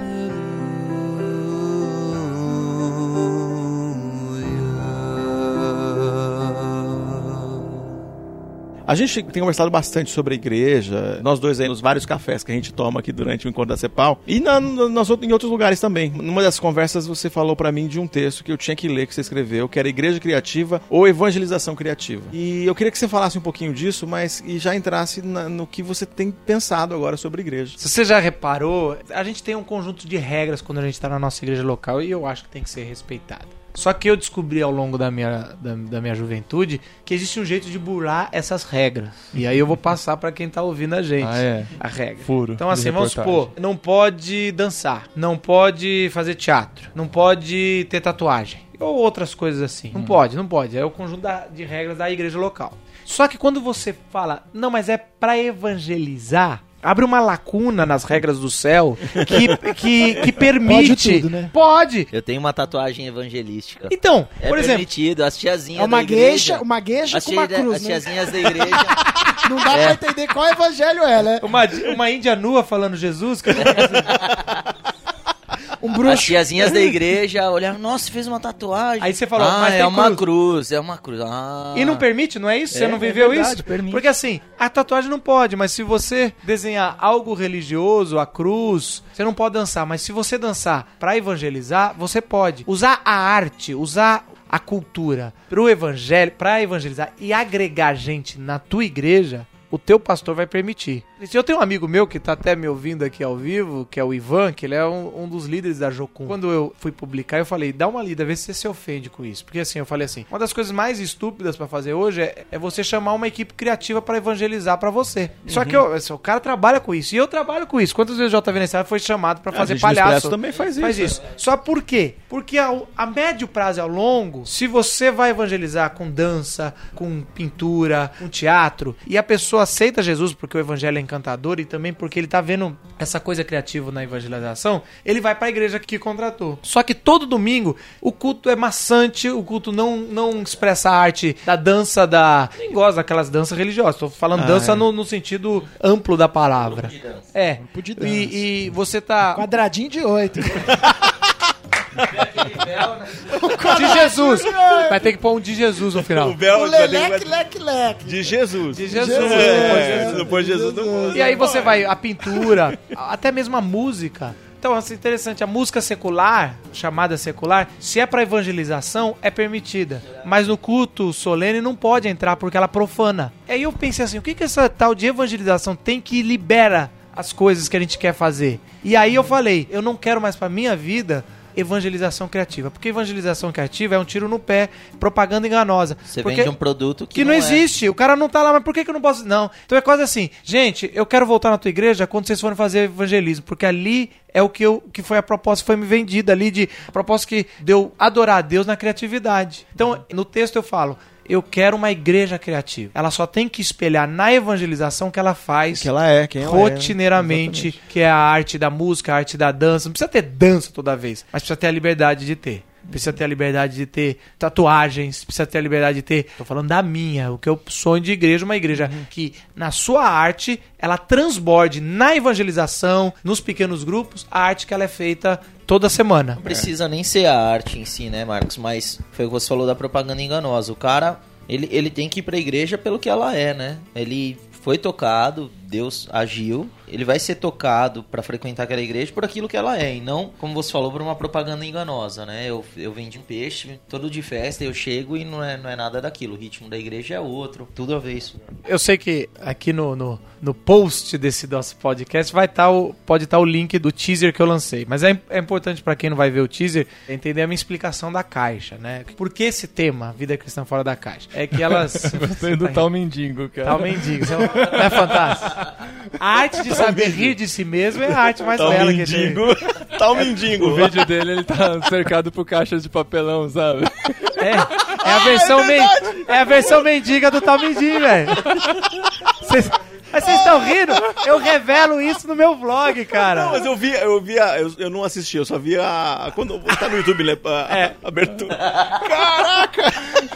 A gente tem conversado bastante sobre a igreja, nós dois aí, nos vários cafés que a gente toma aqui durante o encontro da CEPAL, e na, nas, em outros lugares também. Numa dessas conversas você falou pra mim de um texto que eu tinha que ler, que você escreveu, que era Igreja Criativa ou Evangelização Criativa. E eu queria que você falasse um pouquinho disso, mas e já entrasse na, no que você tem pensado agora sobre a igreja. Se você já reparou, a gente tem um conjunto de regras quando a gente tá na nossa igreja local e eu acho que tem que ser respeitado. Só que eu descobri ao longo da minha, da, da minha juventude que existe um jeito de burlar essas regras. E aí eu vou passar pra quem tá ouvindo a gente. Ah, é? A regra. Furo Então de assim, vamos reportagem. supor, não pode dançar, não pode fazer teatro, não pode ter tatuagem. Ou outras coisas assim. Não pode, não pode. É o conjunto da- de regras da igreja local. Só que quando você fala, não, mas é pra evangelizar, abre uma lacuna nas regras do céu que, que, que permite... Pode tudo, né? Pode! Eu tenho uma tatuagem evangelística. Então, É por exemplo, permitido, as tiazinhas É uma da igreja. gueixa, uma gueixa As, com uma tia- cruz, as né? tiazinhas da igreja. Não dá É. pra entender qual evangelho é, né? uma, uma índia nua falando Jesus, que Um As bruxo. tiazinhas da igreja olharam, nossa, fez uma tatuagem. Aí você falou, ah, mas é tem uma cruz. cruz. é uma cruz. Ah. E não permite, não é isso? Você É, não é viveu verdade, isso? permite. Porque assim, a tatuagem não pode, mas se você desenhar algo religioso, a cruz, você não pode dançar. Mas se você dançar pra evangelizar, você pode. Usar a arte, usar a cultura pro evangelho, pra evangelizar e agregar gente na tua igreja, o teu pastor vai permitir. Eu tenho um amigo meu que tá até me ouvindo aqui ao vivo, que é o Ivan, que ele é um, um dos líderes da Jocum. Quando eu fui publicar, eu falei, dá uma lida, vê se você se ofende com isso. Porque assim, eu falei assim, uma das coisas mais estúpidas pra fazer hoje é, é você chamar uma equipe criativa pra evangelizar pra você. Só que eu, assim, o cara trabalha com isso, e eu trabalho com isso. Quantas vezes o J V Nessa foi chamado pra A fazer gente no palhaço? Expresso também faz isso. Faz isso. Só por quê? Porque ao- a médio prazo e ao longo, se você vai evangelizar com dança, com pintura, com teatro, e a pessoa aceita Jesus porque o evangelho é encantador e também porque ele tá vendo essa coisa criativa na evangelização, ele vai pra igreja que contratou. Só que todo domingo o culto é maçante, o culto não, não expressa a arte da dança da... Nem gosto daquelas danças religiosas, tô falando Ah, dança é. no, no sentido amplo da palavra. É. de dança. E, e você tá... Quadradinho de oito. De Jesus. Vai ter que pôr um de Jesus no final. véu O leleque, leque, leque. de Jesus. De Jesus. É, se não pôr Jesus, não pode. E aí você vai, a pintura, até mesmo a música. Então, assim, interessante, a música secular, chamada secular, se é pra evangelização, é permitida. Mas no culto solene não pode entrar porque ela profana. E aí eu pensei assim, o que que essa tal de evangelização tem que libera as coisas que a gente quer fazer? E aí eu falei, eu não quero mais pra minha vida evangelização criativa. Porque evangelização criativa é um tiro no pé, propaganda enganosa. Você porque... vende um produto que, Que não, é. existe, o cara não tá lá, mas por que, que eu não posso? Não. Então é quase assim, gente, eu quero voltar na tua igreja quando vocês forem fazer evangelismo, porque ali é o que, eu, que foi a proposta que foi me vendida ali, de a proposta que deu adorar a Deus na criatividade. Então, no texto eu falo, eu quero uma igreja criativa. Ela só tem que espelhar na evangelização que ela faz Que ela é, quem ela rotineiramente, é, né? que é a arte da música, a arte da dança. Não precisa ter dança toda vez, mas precisa ter a liberdade de ter. Precisa ter a liberdade de ter tatuagens, precisa ter a liberdade de ter... Tô falando da minha, o que eu sonho de igreja, uma igreja que na sua arte, ela transborde na evangelização, nos pequenos grupos, a arte que ela é feita toda semana. Não precisa nem ser a arte em si, né, Marcos? Mas foi o que você falou da propaganda enganosa. O cara, ele, ele tem que ir pra igreja pelo que ela é, né? Ele foi tocado, Deus agiu, ele vai ser tocado pra frequentar aquela igreja por aquilo que ela é, e não, como você falou, por uma propaganda enganosa, né? Eu, eu vendi um peixe, todo de festa, eu chego e não é, não é nada daquilo. O ritmo da igreja é outro, tudo a ver isso. Eu sei que aqui no, no, no post desse nosso podcast vai tá o, pode estar tá o link do teaser que eu lancei. Mas é, é importante para quem não vai ver o teaser entender a minha explicação da caixa, né? Por que esse tema, Vida Cristã Fora da Caixa? É que elas... Gostei do tal mendigo, cara. Tal mendigo. Não é fantástico? A arte de saber rir de si mesmo é a arte mais Tal bela mendigo. que tem. Tal mendigo. O vídeo dele, ele tá cercado por caixas de papelão, sabe? É, é, a, versão é, men- é a versão mendiga do Tal mendigo, velho. Vocês... Mas vocês estão rindo? Eu revelo isso no meu vlog, cara. Não, mas eu vi, eu vi, a, eu, eu não assisti, eu só vi a... Quando tá no YouTube, né? A, É. a abertura. Caraca!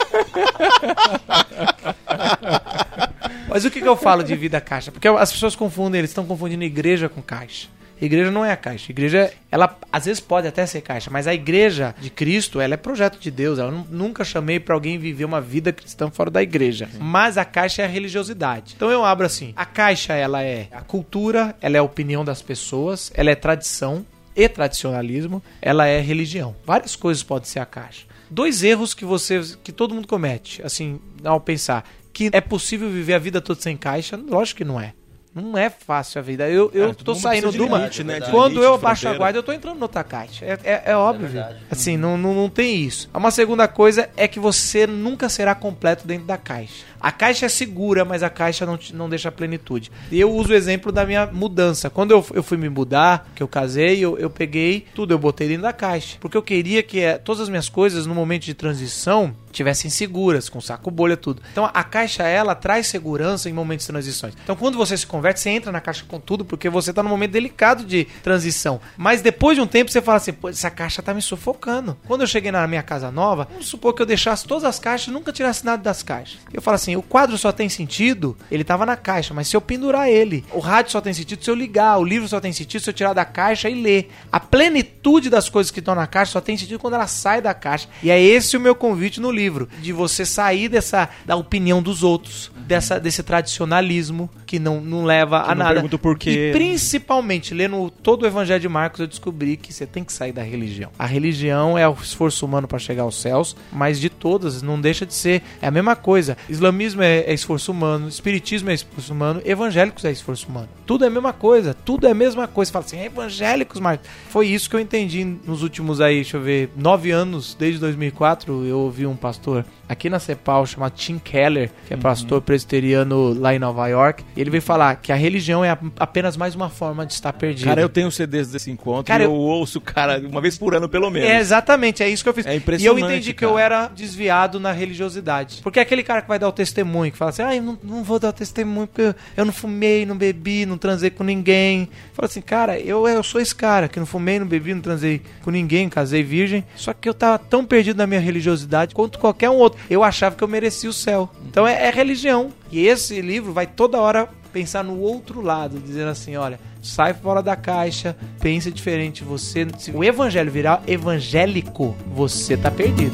Mas o que, que eu falo de vida caixa? Porque as pessoas confundem, eles estão confundindo igreja com caixa. Igreja não é a caixa. Igreja, ela às vezes pode até ser caixa, mas a igreja de Cristo, ela é projeto de Deus. Eu nunca chamei pra alguém viver uma vida cristã fora da igreja. Sim. Mas a caixa é a religiosidade. Então eu abro assim. A caixa, ela é a cultura, ela é a opinião das pessoas, ela é tradição e tradicionalismo, ela é religião. Várias coisas podem ser a caixa. Dois erros que você, que todo mundo comete, assim, ao pensar que é possível viver a vida toda sem caixa, lógico que não é. Não é fácil a vida. Eu, eu Cara, tô todo saindo mundo de uma... precisa de limite, né? De Quando limite, eu de abaixo a fronteira. guarda, eu tô entrando noutra caixa. É, é, é óbvio. Assim, não, não, não tem isso. Uma segunda coisa é que você nunca será completo dentro da caixa. A caixa é segura, mas a caixa não, te, não deixa a plenitude. E eu uso o exemplo da minha mudança. Quando eu, eu fui me mudar, que eu casei, eu, eu peguei tudo, eu botei dentro da caixa. Porque eu queria que é, todas as minhas coisas, no momento de transição, tivessem seguras, com saco, bolha, tudo. Então a caixa, ela traz segurança em momentos de transições. Então quando você se converte, você entra na caixa com tudo, porque você tá num momento delicado de transição. Mas depois de um tempo, você fala assim, pô, essa caixa tá me sufocando. Quando eu cheguei na minha casa nova, vamos supor que eu deixasse todas as caixas e nunca tirasse nada das caixas. Eu falo assim, o quadro só tem sentido, ele tava na caixa, mas se eu pendurar ele, o rádio só tem sentido se eu ligar, o livro só tem sentido se eu tirar da caixa e ler. A plenitude das coisas que estão na caixa só tem sentido quando ela sai da caixa. E é esse o meu convite no livro, de você sair dessa, da opinião dos outros, dessa, desse tradicionalismo que não, não leva Que a não nada. pergunta o porquê. E principalmente, lendo todo o Evangelho de Marcos, eu descobri que você tem que sair da religião. A religião é o esforço humano para chegar aos céus, mas de todas, não deixa de ser. É a mesma coisa. Islamismo é, é esforço humano, espiritismo é esforço humano, evangélicos é esforço humano. Tudo é a mesma coisa, tudo é a mesma coisa. Você fala assim, evangélicos, Marcos. Foi isso que eu entendi nos últimos aí, deixa eu ver, nove anos, desde dois mil e quatro, eu ouvi um pastor aqui na CEPAL chamado Tim Keller, que é pastor presbiteriano lá em Nova York, e ele veio falar que a religião é a, apenas mais uma forma de estar perdido. Cara, eu tenho C Ds desse encontro Cara, e eu- eu ouço, cara, uma vez por ano, pelo menos. É, exatamente, é isso que eu fiz. É e impressionante, eu entendi que cara. eu era desviado na religiosidade. Porque é aquele cara que vai dar o testemunho, que fala assim, ah, eu não, não vou dar o testemunho porque eu, eu não fumei, não bebi, não transei com ninguém. Fala assim, cara, eu, eu sou esse cara que não fumei, não bebi, não transei com ninguém, casei virgem. Só que eu tava tão perdido na minha religiosidade quanto qualquer um outro. Eu achava que eu merecia o céu. Então é, é religião. E esse livro vai toda hora pensar no outro lado, dizendo assim, olha, sai fora da caixa, pense diferente, você, se o evangelho virar evangélico, você tá perdido.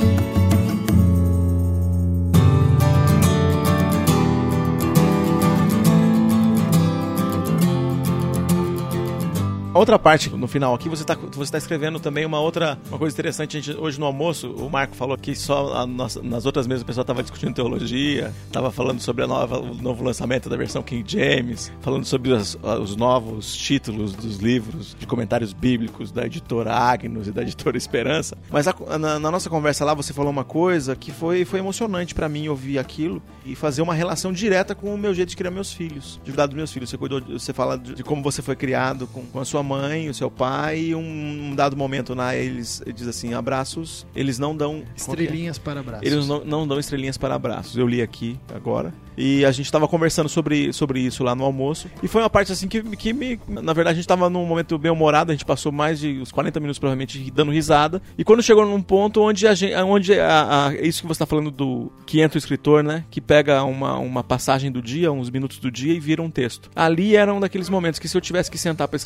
A outra parte, no final aqui, você está você tá escrevendo também uma outra uma coisa interessante. A gente, hoje no almoço, o Marco falou que só a nossa, nas outras mesas o pessoal estava discutindo teologia, estava falando sobre a nova, o novo lançamento da versão King James, falando sobre as, os novos títulos dos livros de comentários bíblicos da editora Agnus e da editora Esperança. Mas a, na, na nossa conversa lá, você falou uma coisa que foi, foi emocionante para mim ouvir aquilo e fazer uma relação direta com o meu jeito de criar meus filhos, de cuidar dos meus filhos. Você, cuidou, você fala de, de como você foi criado com, com a sua mãe, o seu pai, e um, um dado momento lá, eles ele diz assim, abraços, eles não dão... Estrelinhas para abraços. Eles não, não dão estrelinhas para abraços. Eu li aqui agora. E a gente tava conversando sobre, sobre isso lá no almoço. E foi uma parte assim que, que me... Na verdade, a gente tava num momento bem humorado. A gente passou mais de uns quarenta minutos, provavelmente, dando risada. E quando chegou num ponto onde, a gente, onde a, a, isso que você tá falando do... Que entra o escritor, né? Que pega uma, uma passagem do dia, uns minutos do dia, e vira um texto. Ali era um daqueles momentos que se eu tivesse que sentar para escrever logo depois,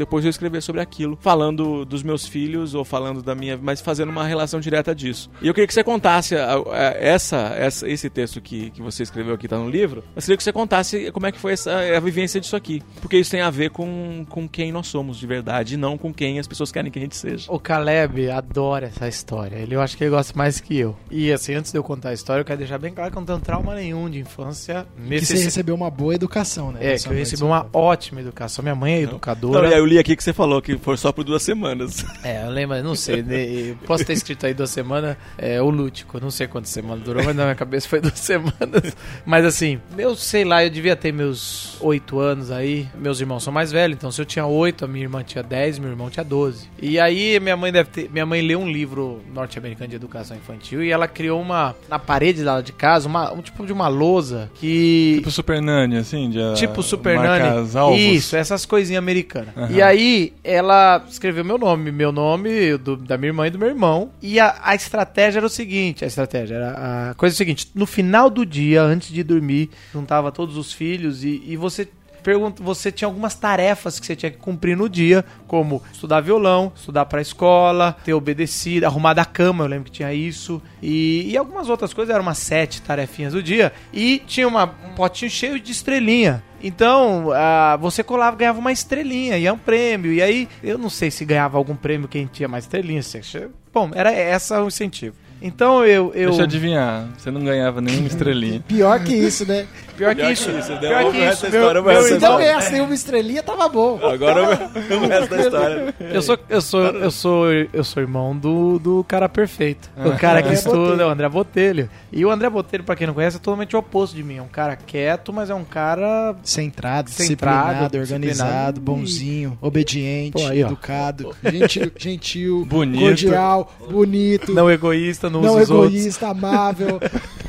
depois eu escrever sobre aquilo, falando dos meus filhos ou falando da minha, mas fazendo uma relação direta disso. E eu queria que você contasse a, a, essa, essa, esse texto que, que você escreveu aqui, tá no livro, mas queria que você contasse como é que foi essa, a vivência disso aqui, porque isso tem a ver com, com quem nós somos de verdade e não com quem as pessoas querem que a gente seja. O Caleb adora essa história. Ele, eu acho que ele gosta mais que eu. E assim, antes de eu contar a história, eu quero deixar bem claro que eu não tenho trauma nenhum de infância. Que você recebeu uma boa educação, né? É, que eu recebi uma ótima educação. Minha mãe é educadora. Não, eu li aqui que você falou que foi só por duas semanas. É, eu lembro, não sei. né, posso ter escrito aí duas semanas, é, o lútico. Não sei quantas semanas durou, mas na minha cabeça foi duas semanas. Mas assim, eu sei lá, eu devia ter meus oito anos aí. Meus irmãos são mais velhos, então se eu tinha oito, a minha irmã tinha dez, meu irmão tinha doze. E aí minha mãe deve ter. Minha mãe leu um livro norte-americano de educação infantil e ela criou uma. Na parede dela de casa, uma, um tipo de uma lousa que. Tipo Super Nani, assim? De, Tipo Super marcar Nani. os alvos. Isso, essas coisinhas americanas. Uhum. E aí ela escreveu meu nome, meu nome, do, da minha irmã e do meu irmão. E a, a estratégia era o seguinte: a estratégia era a coisa é o seguinte: no final do dia, antes de dormir, juntava todos os filhos e, e você. Pergunta, você tinha algumas tarefas que você tinha que cumprir no dia, como estudar violão, estudar pra escola, ter obedecido, arrumar da cama, eu lembro que tinha isso, e, e algumas outras coisas, eram umas sete tarefinhas do dia, e tinha uma, um potinho cheio de estrelinha. Então, uh, você colava, ganhava uma estrelinha, e é um prêmio, e aí, eu não sei se ganhava algum prêmio quem tinha mais estrelinhas. Bom, era essa o incentivo. Então eu, eu... Deixa eu adivinhar, você não ganhava nenhuma estrelinha. Pior que isso, né? Pior que isso. Pior que isso. Se não ganhasse nenhuma estrelinha, tava bom. Agora o resto da história. Eu sou, eu sou, eu sou, eu sou irmão do, do cara perfeito. O cara que André estuda, Botelho. é o André Botelho. E o André Botelho, pra quem não conhece, é totalmente o oposto de mim. É um cara quieto, mas é um cara... Centrado, Centrado, disciplinado, organizado, disciplinado. bonzinho, obediente, Pô, aí, ó. educado, gentil, gentil Bonito. cordial, bonito, Não egoísta, não, não usa os outros. egoísta, amável.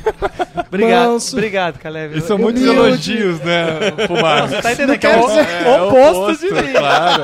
Obrigado, manso. obrigado, Caleb. Isso são Eu- muitos humilde. elogios, né, pro Marcos? Você tá entendendo Não que é quero o, dizer- é o oposto de mim. Claro.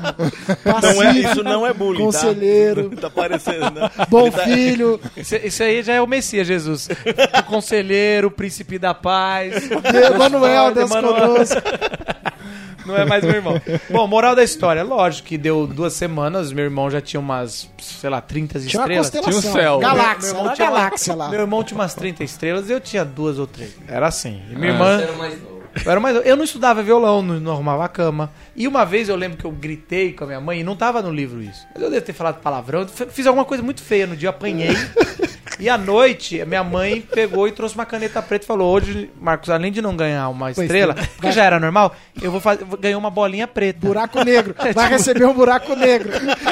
Não é, pacífico, isso não é bullying, conselheiro, tá? Tá parecendo, né? bom Ele tá- filho, Isso, isso aí já é o Messias, Jesus. O conselheiro, o príncipe da paz. Emanuel, Deus Emanuel. conosco. Não é mais meu irmão. Bom, moral da história. Lógico que deu duas semanas, meu irmão já tinha umas, sei lá, trinta Tinha uma estrelas. constelação, Tinha um céu. galáxia, Meu irmão uma tinha uma- galáxia lá. Meu irmão tinha umas trinta estrelas e eu tinha duas ou três. Era assim. E Ah. minha irmã... Eu era mais novo. Eu não estudava violão, não, não arrumava a cama. E uma vez eu lembro que eu gritei com a minha mãe e não tava no livro isso. Mas eu devo ter falado palavrão. Eu f- fiz alguma coisa muito feia no dia, eu apanhei. E à noite, a minha mãe pegou e trouxe uma caneta preta e falou: hoje, Marcos, além de não ganhar uma estrela, tem. porque já era normal, eu vou, fazer, vou ganhar uma bolinha preta. Buraco negro. É, Vai tipo- receber um buraco negro.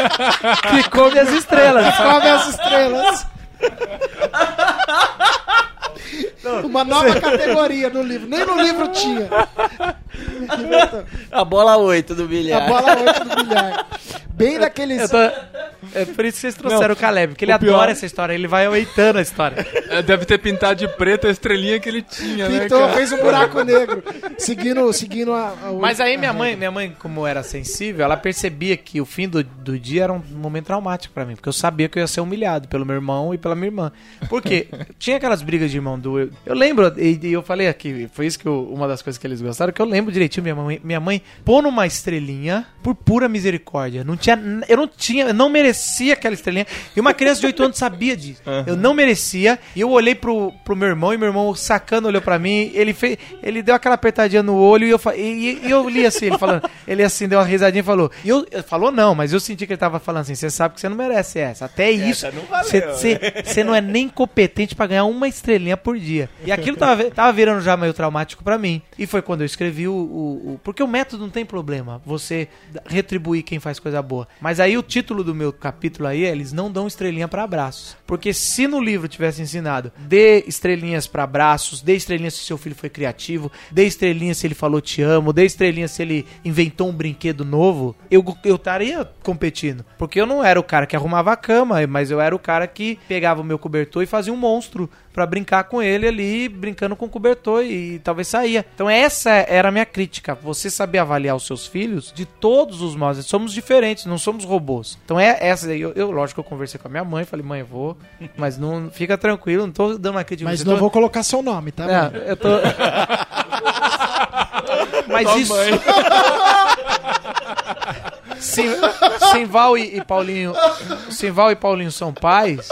Que come as estrelas. Come as estrelas. Uma nova categoria no livro. Nem no livro tinha. A bola oito do A bilhar. bola oito do bilhar. Bem daqueles... Eu tô- É por isso que vocês trouxeram Não, o Caleb, porque ele o pior- adora essa história, ele vai aumentando a história. É, deve ter pintado de preto a estrelinha que ele tinha, né, Pintou, cara? fez um buraco negro. Seguindo, seguindo a, a- Mas aí minha mãe, minha mãe, como era sensível, ela percebia que o fim do, do dia era um momento traumático pra mim, porque eu sabia que eu ia ser humilhado pelo meu irmão e pela minha irmã. Por quê? Tinha aquelas brigas de irmão do... Eu, eu lembro, e, e eu falei aqui, foi isso que eu- uma das coisas que eles gostaram, que eu lembro direitinho, minha mãe, minha mãe pondo uma estrelinha por pura misericórdia. Não tinha, eu não tinha, eu não merecia aquela estrelinha. E uma criança de oito anos sabia disso. Eu não merecia. E eu olhei pro, pro meu irmão, e meu irmão sacando olhou pra mim, ele fez, ele deu aquela apertadinha no olho e eu, fa- e, e eu li assim, ele falando, ele assim deu uma risadinha e falou. E eu, falou não, mas eu senti que ele tava falando assim, você sabe que você não merece essa. Até isso, não valeu, você não é nem competente pra ganhar uma estrelinha por dia. E aquilo tava, tava virando já meio traumático pra mim. E foi quando eu escrevi o, o, o... Porque o método não tem problema, você retribuir quem faz coisa boa. Mas aí o título do meu capítulo aí é Eles Não Dão Estrelinha pra Abraços. Porque se no livro tivesse ensinado, dê estrelinhas pra abraços, dê estrelinhas se seu filho foi criativo, dê estrelinhas se ele falou te amo, dê estrelinhas se ele inventou um brinquedo novo, eu eu estaria competindo. Porque eu não era o cara que arrumava a cama, mas eu era o cara que pegava o meu cobertor e fazia um monstro pra brincar com ele ali, brincando com o cobertor e, e talvez saía. Então essa era a minha crítica. Você saber avaliar os seus filhos de todos os modos. Somos diferentes, não somos robôs. Então é essa daí. Eu, eu, lógico que eu conversei com a minha mãe, falei, mãe, eu vou, mas não fica tranquilo, não tô dando uma crítica. Mas eu não tô- vou colocar seu nome, tá? mano? É, eu tô... Mas Tua isso... mãe. Sim, Simval e, e Paulinho. Simval e Paulinho são pais.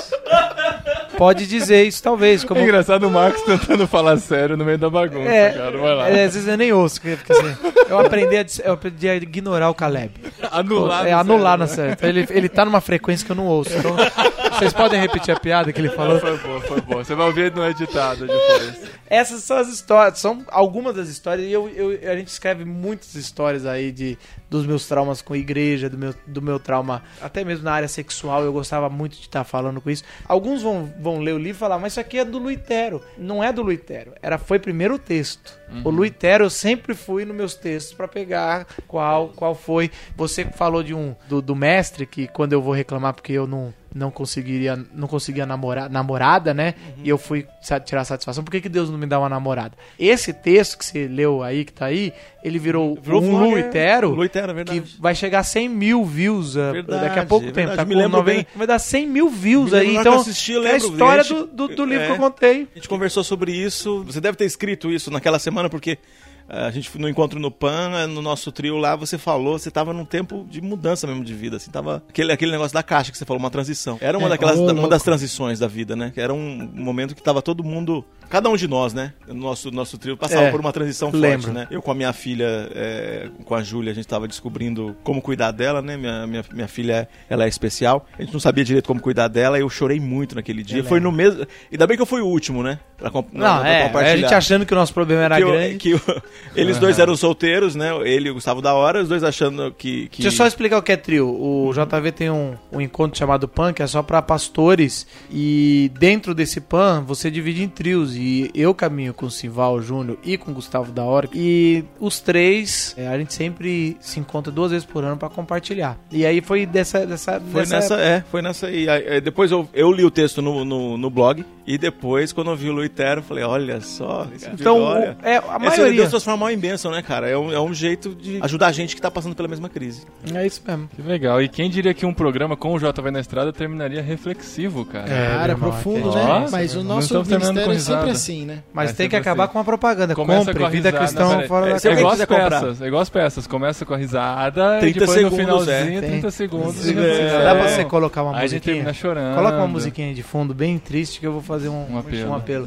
Pode dizer isso, talvez. Como... É engraçado o Marcos tentando falar sério no meio da bagunça, É, cara. Vai lá. é, às vezes eu nem ouço. Porque, assim, eu, aprendi a, eu aprendi a ignorar o Caleb. Anular. É, anular na série. Então, ele, ele tá numa frequência que eu não ouço. Então, vocês podem repetir a piada que ele falou? Foi boa, foi boa. Você vai ouvir no editado depois. Essas são as histórias, são algumas das histórias, e eu, eu, a gente escreve muitas histórias aí de, dos meus traumas com a igreja, do meu, do meu trauma, até mesmo na área sexual, eu gostava muito de estar falando com isso. Alguns vão, vão ler o livro e falar, mas isso aqui é do Luitério. Não é do Luitério, era, foi primeiro o texto. Uhum. O Luitério eu sempre fui nos meus textos pra pegar qual, qual foi. Você falou de um, do, do mestre, que quando eu vou reclamar porque eu não... não conseguiria, não conseguia namorar, namorada, né? Uhum. E eu fui tirar satisfação. Por que, que Deus não me dá uma namorada? Esse texto que você leu aí, que tá aí, ele virou, virou um Luitério, Luitério, verdade. que vai chegar a cem mil views uh, verdade, daqui a pouco verdade. tempo. Tá me com lembro noventa, bem. vai dar cem mil views me aí. Então, eu assisti, eu é a lembro, história gente, do, do, do livro é, que eu contei. A gente conversou sobre isso. Você deve ter escrito isso naquela semana, porque a gente no encontro no P A N, no nosso trio lá, você falou, você tava num tempo de mudança mesmo de vida, assim, tava aquele, aquele negócio da caixa que você falou, uma transição. Era uma É, daquelas, ô, uma louco. das transições da vida, né? Que era um momento que tava todo mundo, cada um de nós, né? No nosso, nosso trio passava É, por uma transição lembro. forte, né? Eu com a minha filha, é, com a Júlia, a gente tava descobrindo como cuidar dela, né? Minha, minha, minha filha, ela é especial. A gente não sabia direito como cuidar dela, eu chorei muito naquele dia. Eu Foi no mesmo... Ainda bem que eu fui o último, né? Pra, comp- Não, pra é, compartilhar. a gente achando que o nosso problema era que, eu- grande. que eu- eles dois eram solteiros, né? Ele e o Gustavo da Hora, os dois achando que... que... Deixa eu só explicar o que é trio. O J V tem um, um encontro chamado P A N, que é só pra pastores. E dentro desse P A N, você divide em trios. E eu caminho com o Simval Júnior e com o Gustavo da Hora. E os três, é, a gente sempre se encontra duas vezes por ano pra compartilhar. E aí foi dessa... dessa Foi dessa nessa, é, foi nessa aí. Aí, aí depois eu, eu li o texto no, no, no blog. E depois, quando eu vi o Luitério, eu falei, olha só. Cara, Então, olha. o- é, a Esse maioria... Deus transformar em bênção, né, cara? É um, é um jeito de ajudar a gente que tá passando pela mesma crise. É isso mesmo. Que legal. E quem diria que um programa com o J V na estrada terminaria reflexivo, cara? É, Cara, meu irmão, profundo, é né? nossa, Mas o não nosso estamos terminando ministério com é sempre risada. assim, né? Mas Vai tem ser que acabar assim. com a propaganda. Começa Compre, com a vida risada, cristã peraí. fora É, da se É alguém igual as quiser comprar. peças, é igual as peças. Começa com a risada trinta e depois segundos, no finalzinho, é. trinta segundos. Tem. de É, reflexão. dá pra você colocar uma Aí a gente musiquinha? termina chorando. Coloca uma musiquinha aí de fundo bem triste que eu vou fazer um, Um apelo. Um apelo.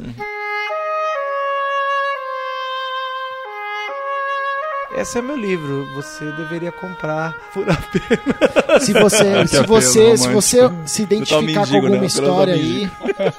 Esse é meu livro, você deveria comprar por a pena. Se você, se apelo você, se romântico. você se identificar mendigo, com alguma né? história aí,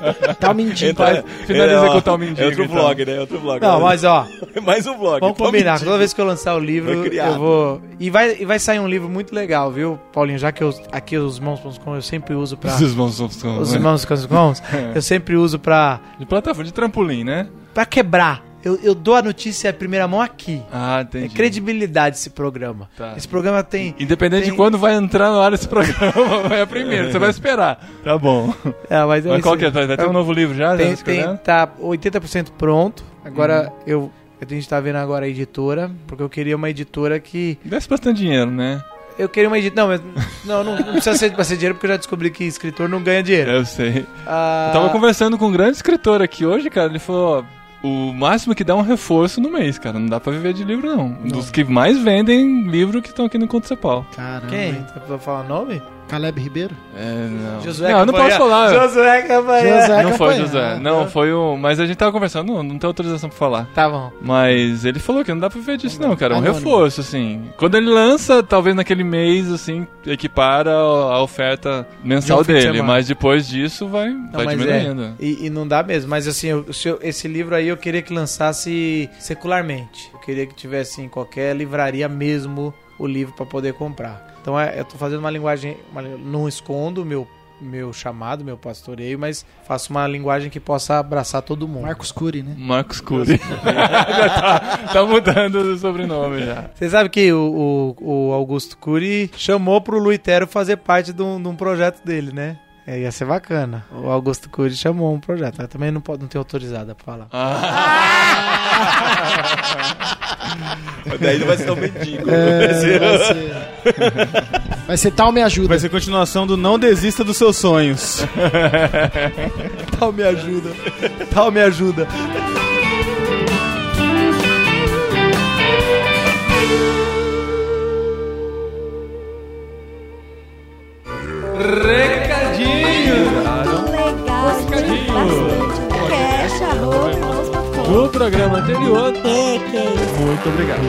tá mentindo. Faz- finaliza É, ó, com o tal mendigo, É outro então. vlog, né? É outro vlog. Não, mas ó, Mais um vlog. vamos Tal combinar. mendigo. Toda vez que eu lançar o livro, Foi criado. eu vou... E vai, e vai sair um livro muito legal, viu, Paulinho? Já que eu, aqui os irmãos ponto com eu sempre uso pra... Os irmãos são- Os irmãos ponto com eu sempre uso pra, De plataforma, de trampolim, né? pra quebrar. Eu, eu dou a notícia em primeira mão aqui. Ah, É entendi. credibilidade esse programa. Tá. Esse programa tem... Independente tem- de quando vai entrar no ar esse programa, é primeiro, você vai esperar. Tá bom. É, mas é Mas isso qual aí. que é? Vai ter É um novo livro já? já Tem, escrevendo? tem, tá oitenta por cento pronto. Agora Uhum. eu, a gente tá vendo agora a editora, porque eu queria uma editora que... Desce bastante dinheiro, né? Eu queria uma editora... Não, mas, não, não, não precisa ser, pra ser dinheiro, porque eu já descobri que escritor não ganha dinheiro. Eu sei. Ah, Eu tava conversando com um grande escritor aqui hoje, cara. Ele falou: ó, o máximo que dá é um reforço no mês, cara. Não dá pra viver de livro, não. Um dos que mais vendem livro que estão aqui no Encontro Cepal. Caramba. Quem? hein? Tá pra falar nome? Caleb Ribeiro? É, não. Josué não, eu não Campanha. posso falar. Josué Campanha. José Não foi Campanha. José. Não, foi o. Mas a gente tava conversando, não, não tem autorização pra falar. Tá bom. Mas ele falou que não dá pra viver disso, não, cara. É um Anônimo. reforço, assim. Quando ele lança, talvez naquele mês, assim, equipara a oferta mensal De um fim de dele. semana. Mas depois disso vai, vai mas diminuindo. é, e, e não dá mesmo. Mas assim, eu- se eu- esse livro aí eu queria que lançasse secularmente. Eu queria que tivesse em qualquer livraria mesmo o livro pra poder comprar. Então é, eu tô fazendo uma linguagem, uma, não escondo o meu, meu chamado, meu pastoreio, mas faço uma linguagem que possa abraçar todo mundo. Marcos Cury, né? Marcos Cury. já tá, tá mudando o sobrenome já. Você sabe que o, o, o Augusto Cury chamou pro Luitério fazer parte de um, de um projeto dele, né? É, ia ser bacana. O Augusto Cury chamou um projeto. Eu também não, pode, não tenho autorizada pra falar. Daí não vai ser um mendigo. É, Vai ser- vai ser... vai ser tal me ajuda. Vai ser continuação do Não Desista dos Seus Sonhos. Tal me ajuda. Tal me ajuda. obrigado.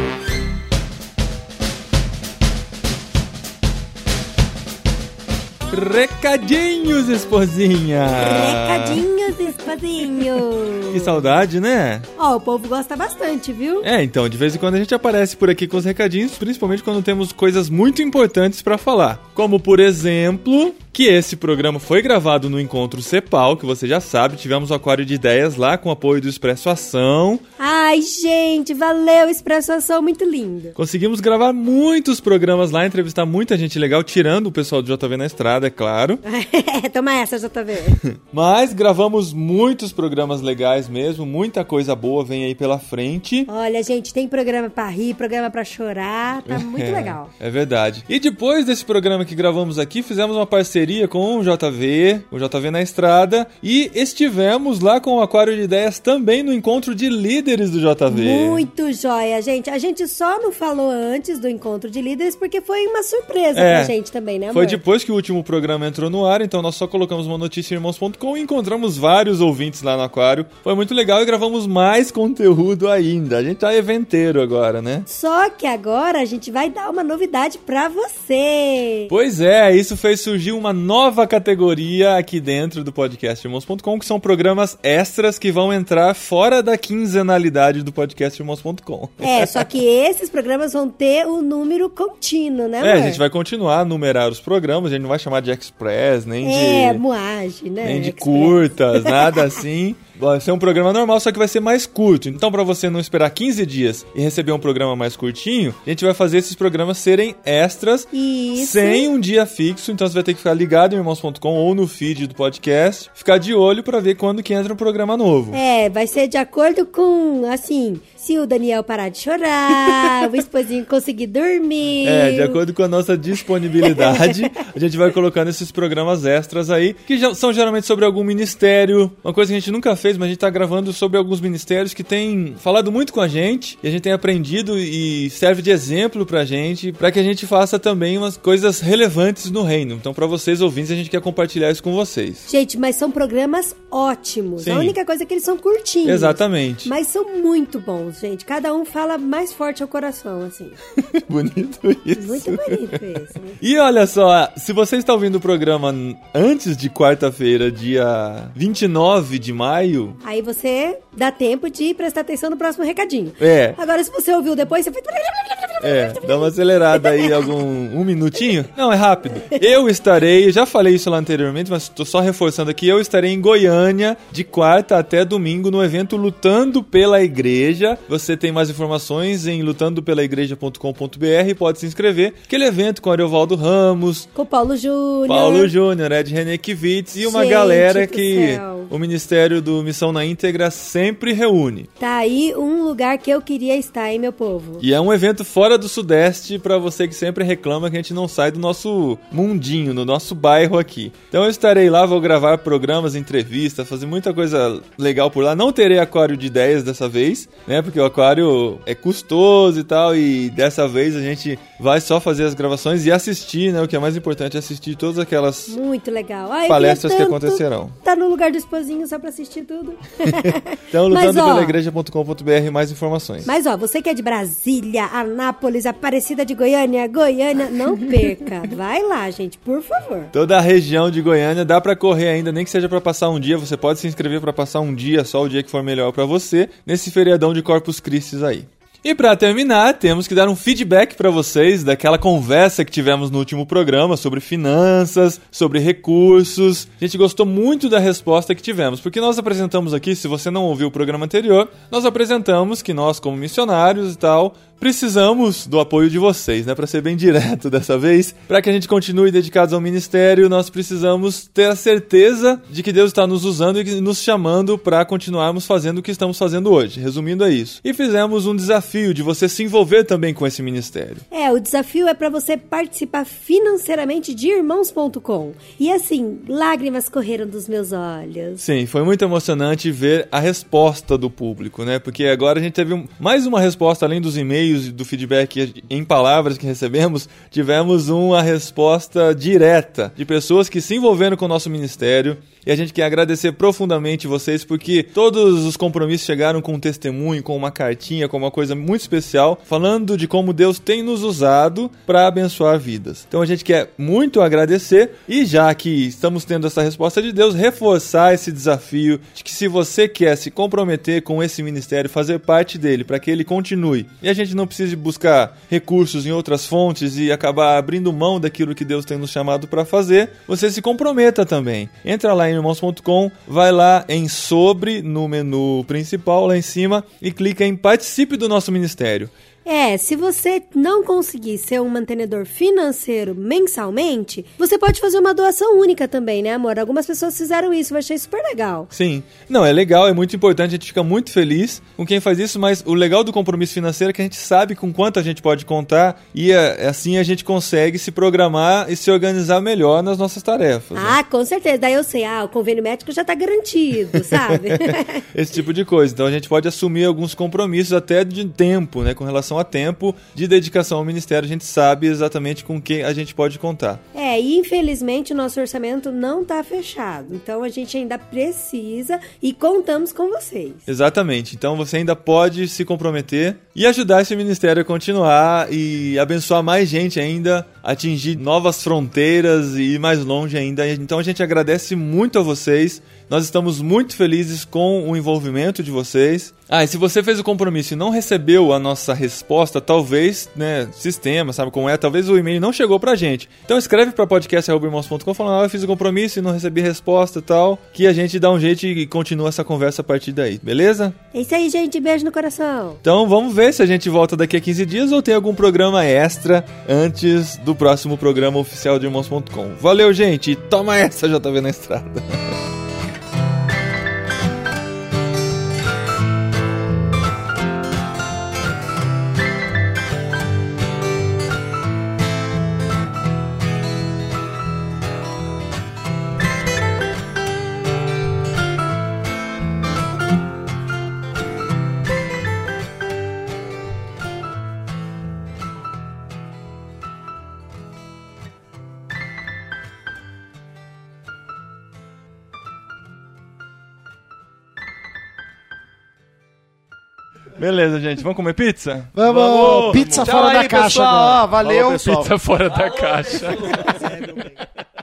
Recadinhos, esposinha! Recadinhos, esposinho! Que saudade, né? Ó, o povo gosta bastante, viu? É, então, de vez em quando a gente aparece por aqui com os recadinhos, principalmente quando temos coisas muito importantes pra falar. Como, por exemplo, que esse programa foi gravado no Encontro Cepal, que você já sabe, tivemos o Aquário de Ideias lá com o apoio do Expresso Ação. Ai, gente, valeu, Expresso Ação, muito lindo. Conseguimos gravar muitos programas lá, entrevistar muita gente legal, tirando o pessoal do J V na Estrada, é claro. Toma essa, J V. Mas gravamos muitos programas legais mesmo, muita coisa boa vem aí pela frente. Olha, gente, tem programa pra rir, programa pra chorar, tá muito é, legal. É verdade. E depois desse programa que gravamos aqui, fizemos uma parceria com o J V, o J V na Estrada, e estivemos lá com o Aquário de Ideias também no encontro de líderes do J V. Muito joia, gente. A gente só não falou antes do encontro de líderes porque foi uma surpresa É, pra gente também, né, amor? Foi depois que o último programa entrou no ar, então nós só colocamos uma notícia em irmãos ponto com e encontramos vários ouvintes lá no Aquário. Foi muito legal e gravamos mais conteúdo ainda. A gente tá eventeiro agora, né? Só que agora a gente vai dar uma novidade pra você. Pois é, isso fez surgir uma nova categoria aqui dentro do podcast irmãos ponto com, que são programas extras que vão entrar fora da quinzenalidade do podcast irmãos ponto com. É, só que esses programas vão ter o número contínuo, né, amor? É, a gente vai continuar a numerar os programas, a gente não vai chamar de Express, nem É, de... moagem, né? nem de Express. curtas, nada assim. Vai ser um programa normal, só que vai ser mais curto. Então, pra você não esperar quinze dias e receber um programa mais curtinho, a gente vai fazer esses programas serem extras, Isso. sem um dia fixo. Então, você vai ter que ficar ligado em irmãos ponto com ou no feed do podcast, ficar de olho pra ver quando que entra um programa novo. É, vai ser de acordo com, assim, se o Daniel parar de chorar, o esposinho conseguir dormir. É, de acordo com a nossa disponibilidade, a gente vai colocando esses programas extras aí, que já são geralmente sobre algum ministério, uma coisa que a gente nunca fez, mas a gente tá gravando sobre alguns ministérios que têm falado muito com a gente, e a gente tem aprendido e serve de exemplo pra gente, pra que a gente faça também umas coisas relevantes no reino. Então, pra vocês ouvintes, a gente quer compartilhar isso com vocês. Gente, mas são programas ótimos. Sim. A única coisa é que eles são curtinhos. Exatamente. Mas são muito bons, gente. Cada um fala mais forte ao coração, assim. Bonito isso. Muito bonito isso. E olha só, se você está ouvindo o programa antes de quarta-feira, dia vinte e nove de maio... Aí você dá tempo de prestar atenção no próximo recadinho. É. Agora, se você ouviu depois, você faz... É, dá uma acelerada aí, algum um minutinho. Não, é rápido. Eu estarei, já falei isso lá anteriormente, mas tô só reforçando aqui, eu estarei em Goiânia de quarta até domingo no evento Lutando pela Igreja. Você tem mais informações em lutando pela igreja ponto com ponto b r, pode se inscrever. Aquele evento com Ariovaldo Ramos, Com o Paulo Júnior. Paulo Júnior, Ed René Kivitz e uma Gente galera do que céu. o Ministério do Missão na Íntegra sempre reúne. Tá aí um lugar que eu queria estar, hein, meu povo? E é um evento fora do Sudeste pra você que sempre reclama que a gente não sai do nosso mundinho, do nosso bairro aqui. Então eu estarei lá, vou gravar programas, entrevistas, fazer muita coisa legal por lá. Não terei aquário de ideias dessa vez, né? Porque o aquário é custoso e tal, e dessa vez a gente vai só fazer as gravações e assistir, né? O que é mais importante é assistir todas aquelas Muito legal. Ai, eu palestras que queria tanto acontecerão. Tá no lugar do esposinho só pra assistir tudo. Então, Mas, lutando ó, pela igreja ponto com ponto b r, mais informações. Mas ó, você que é de Brasília, Anápolis, Aparecida de Goiânia, Goiânia, não perca. Vai lá, gente, por favor. Toda a região de Goiânia dá pra correr ainda, nem que seja pra passar um dia. Você pode se inscrever pra passar um dia, só o dia que for melhor pra você, nesse feriadão de Corpus Christi aí. E pra terminar, temos que dar um feedback pra vocês daquela conversa que tivemos no último programa sobre finanças, sobre recursos. A gente gostou muito da resposta que tivemos, porque nós apresentamos aqui, se você não ouviu o programa anterior, nós apresentamos que nós, como missionários e tal, precisamos do apoio de vocês, né? Pra ser bem direto dessa vez, pra que a gente continue dedicados ao ministério, nós precisamos ter a certeza de que Deus está nos usando e nos chamando pra continuarmos fazendo o que estamos fazendo hoje. Resumindo, é isso. E fizemos um desafio de você se envolver também com esse ministério. É, o desafio é pra você participar financeiramente de irmãos ponto com. E assim, lágrimas correram dos meus olhos. Sim, foi muito emocionante ver a resposta do público, né? Porque agora a gente teve um, mais uma resposta, além dos e-mails e do feedback em palavras que recebemos, tivemos uma resposta direta de pessoas que se envolveram com o nosso ministério E a gente quer agradecer profundamente vocês, porque todos os compromissos chegaram com um testemunho, com uma cartinha, com uma coisa muito especial, falando de como Deus tem nos usado para abençoar vidas. Então a gente quer muito agradecer e, já que estamos tendo essa resposta de Deus, reforçar esse desafio de que, se você quer se comprometer com esse ministério, fazer parte dele, para que ele continue, e a gente não precise buscar recursos em outras fontes e acabar abrindo mão daquilo que Deus tem nos chamado para fazer, você se comprometa também. Entra lá em irmãos ponto com, vai lá em sobre, no menu principal lá em cima, e clica em participe do nosso ministério. É, se você não conseguir ser um mantenedor financeiro mensalmente, você pode fazer uma doação única também, né, amor? Algumas pessoas fizeram isso, eu achei super legal. Sim. Não, é legal, é muito importante, a gente fica muito feliz com quem faz isso, mas o legal do compromisso financeiro é que a gente sabe com quanto a gente pode contar e assim a gente consegue se programar e se organizar melhor nas nossas tarefas. Ah, né? Com certeza. Daí eu sei, ah, o convênio médico já tá garantido, sabe? Esse tipo de coisa. Então a gente pode assumir alguns compromissos até de tempo, né, com relação a tempo de dedicação ao ministério, a gente sabe exatamente com quem a gente pode contar. É, e infelizmente o nosso orçamento não tá fechado, então a gente ainda precisa e contamos com vocês. Exatamente, então você ainda pode se comprometer e ajudar esse ministério a continuar e abençoar mais gente ainda, atingir novas fronteiras e ir mais longe ainda. Então a gente agradece muito a vocês. Nós estamos muito felizes com o envolvimento de vocês. Ah, e se você fez o compromisso e não recebeu a nossa resposta, talvez, né, sistema, sabe como é? Talvez o e-mail não chegou pra gente. Então escreve pra podcast arroba irmãos ponto com falando, ah, eu fiz o compromisso e não recebi resposta e tal, que a gente dá um jeito e continua essa conversa a partir daí, beleza? É isso aí, gente. Beijo no coração. Então vamos ver se a gente volta daqui a quinze dias ou tem algum programa extra antes do próximo programa oficial de irmãos ponto com. Valeu, gente. Toma essa, já tá vendo na estrada. Beleza, gente. Vamos comer pizza? Vamos! Vamos. Pizza Tchau fora aí, da caixa pessoal. agora. Valeu, Pizza fora da caixa. É, meu bem.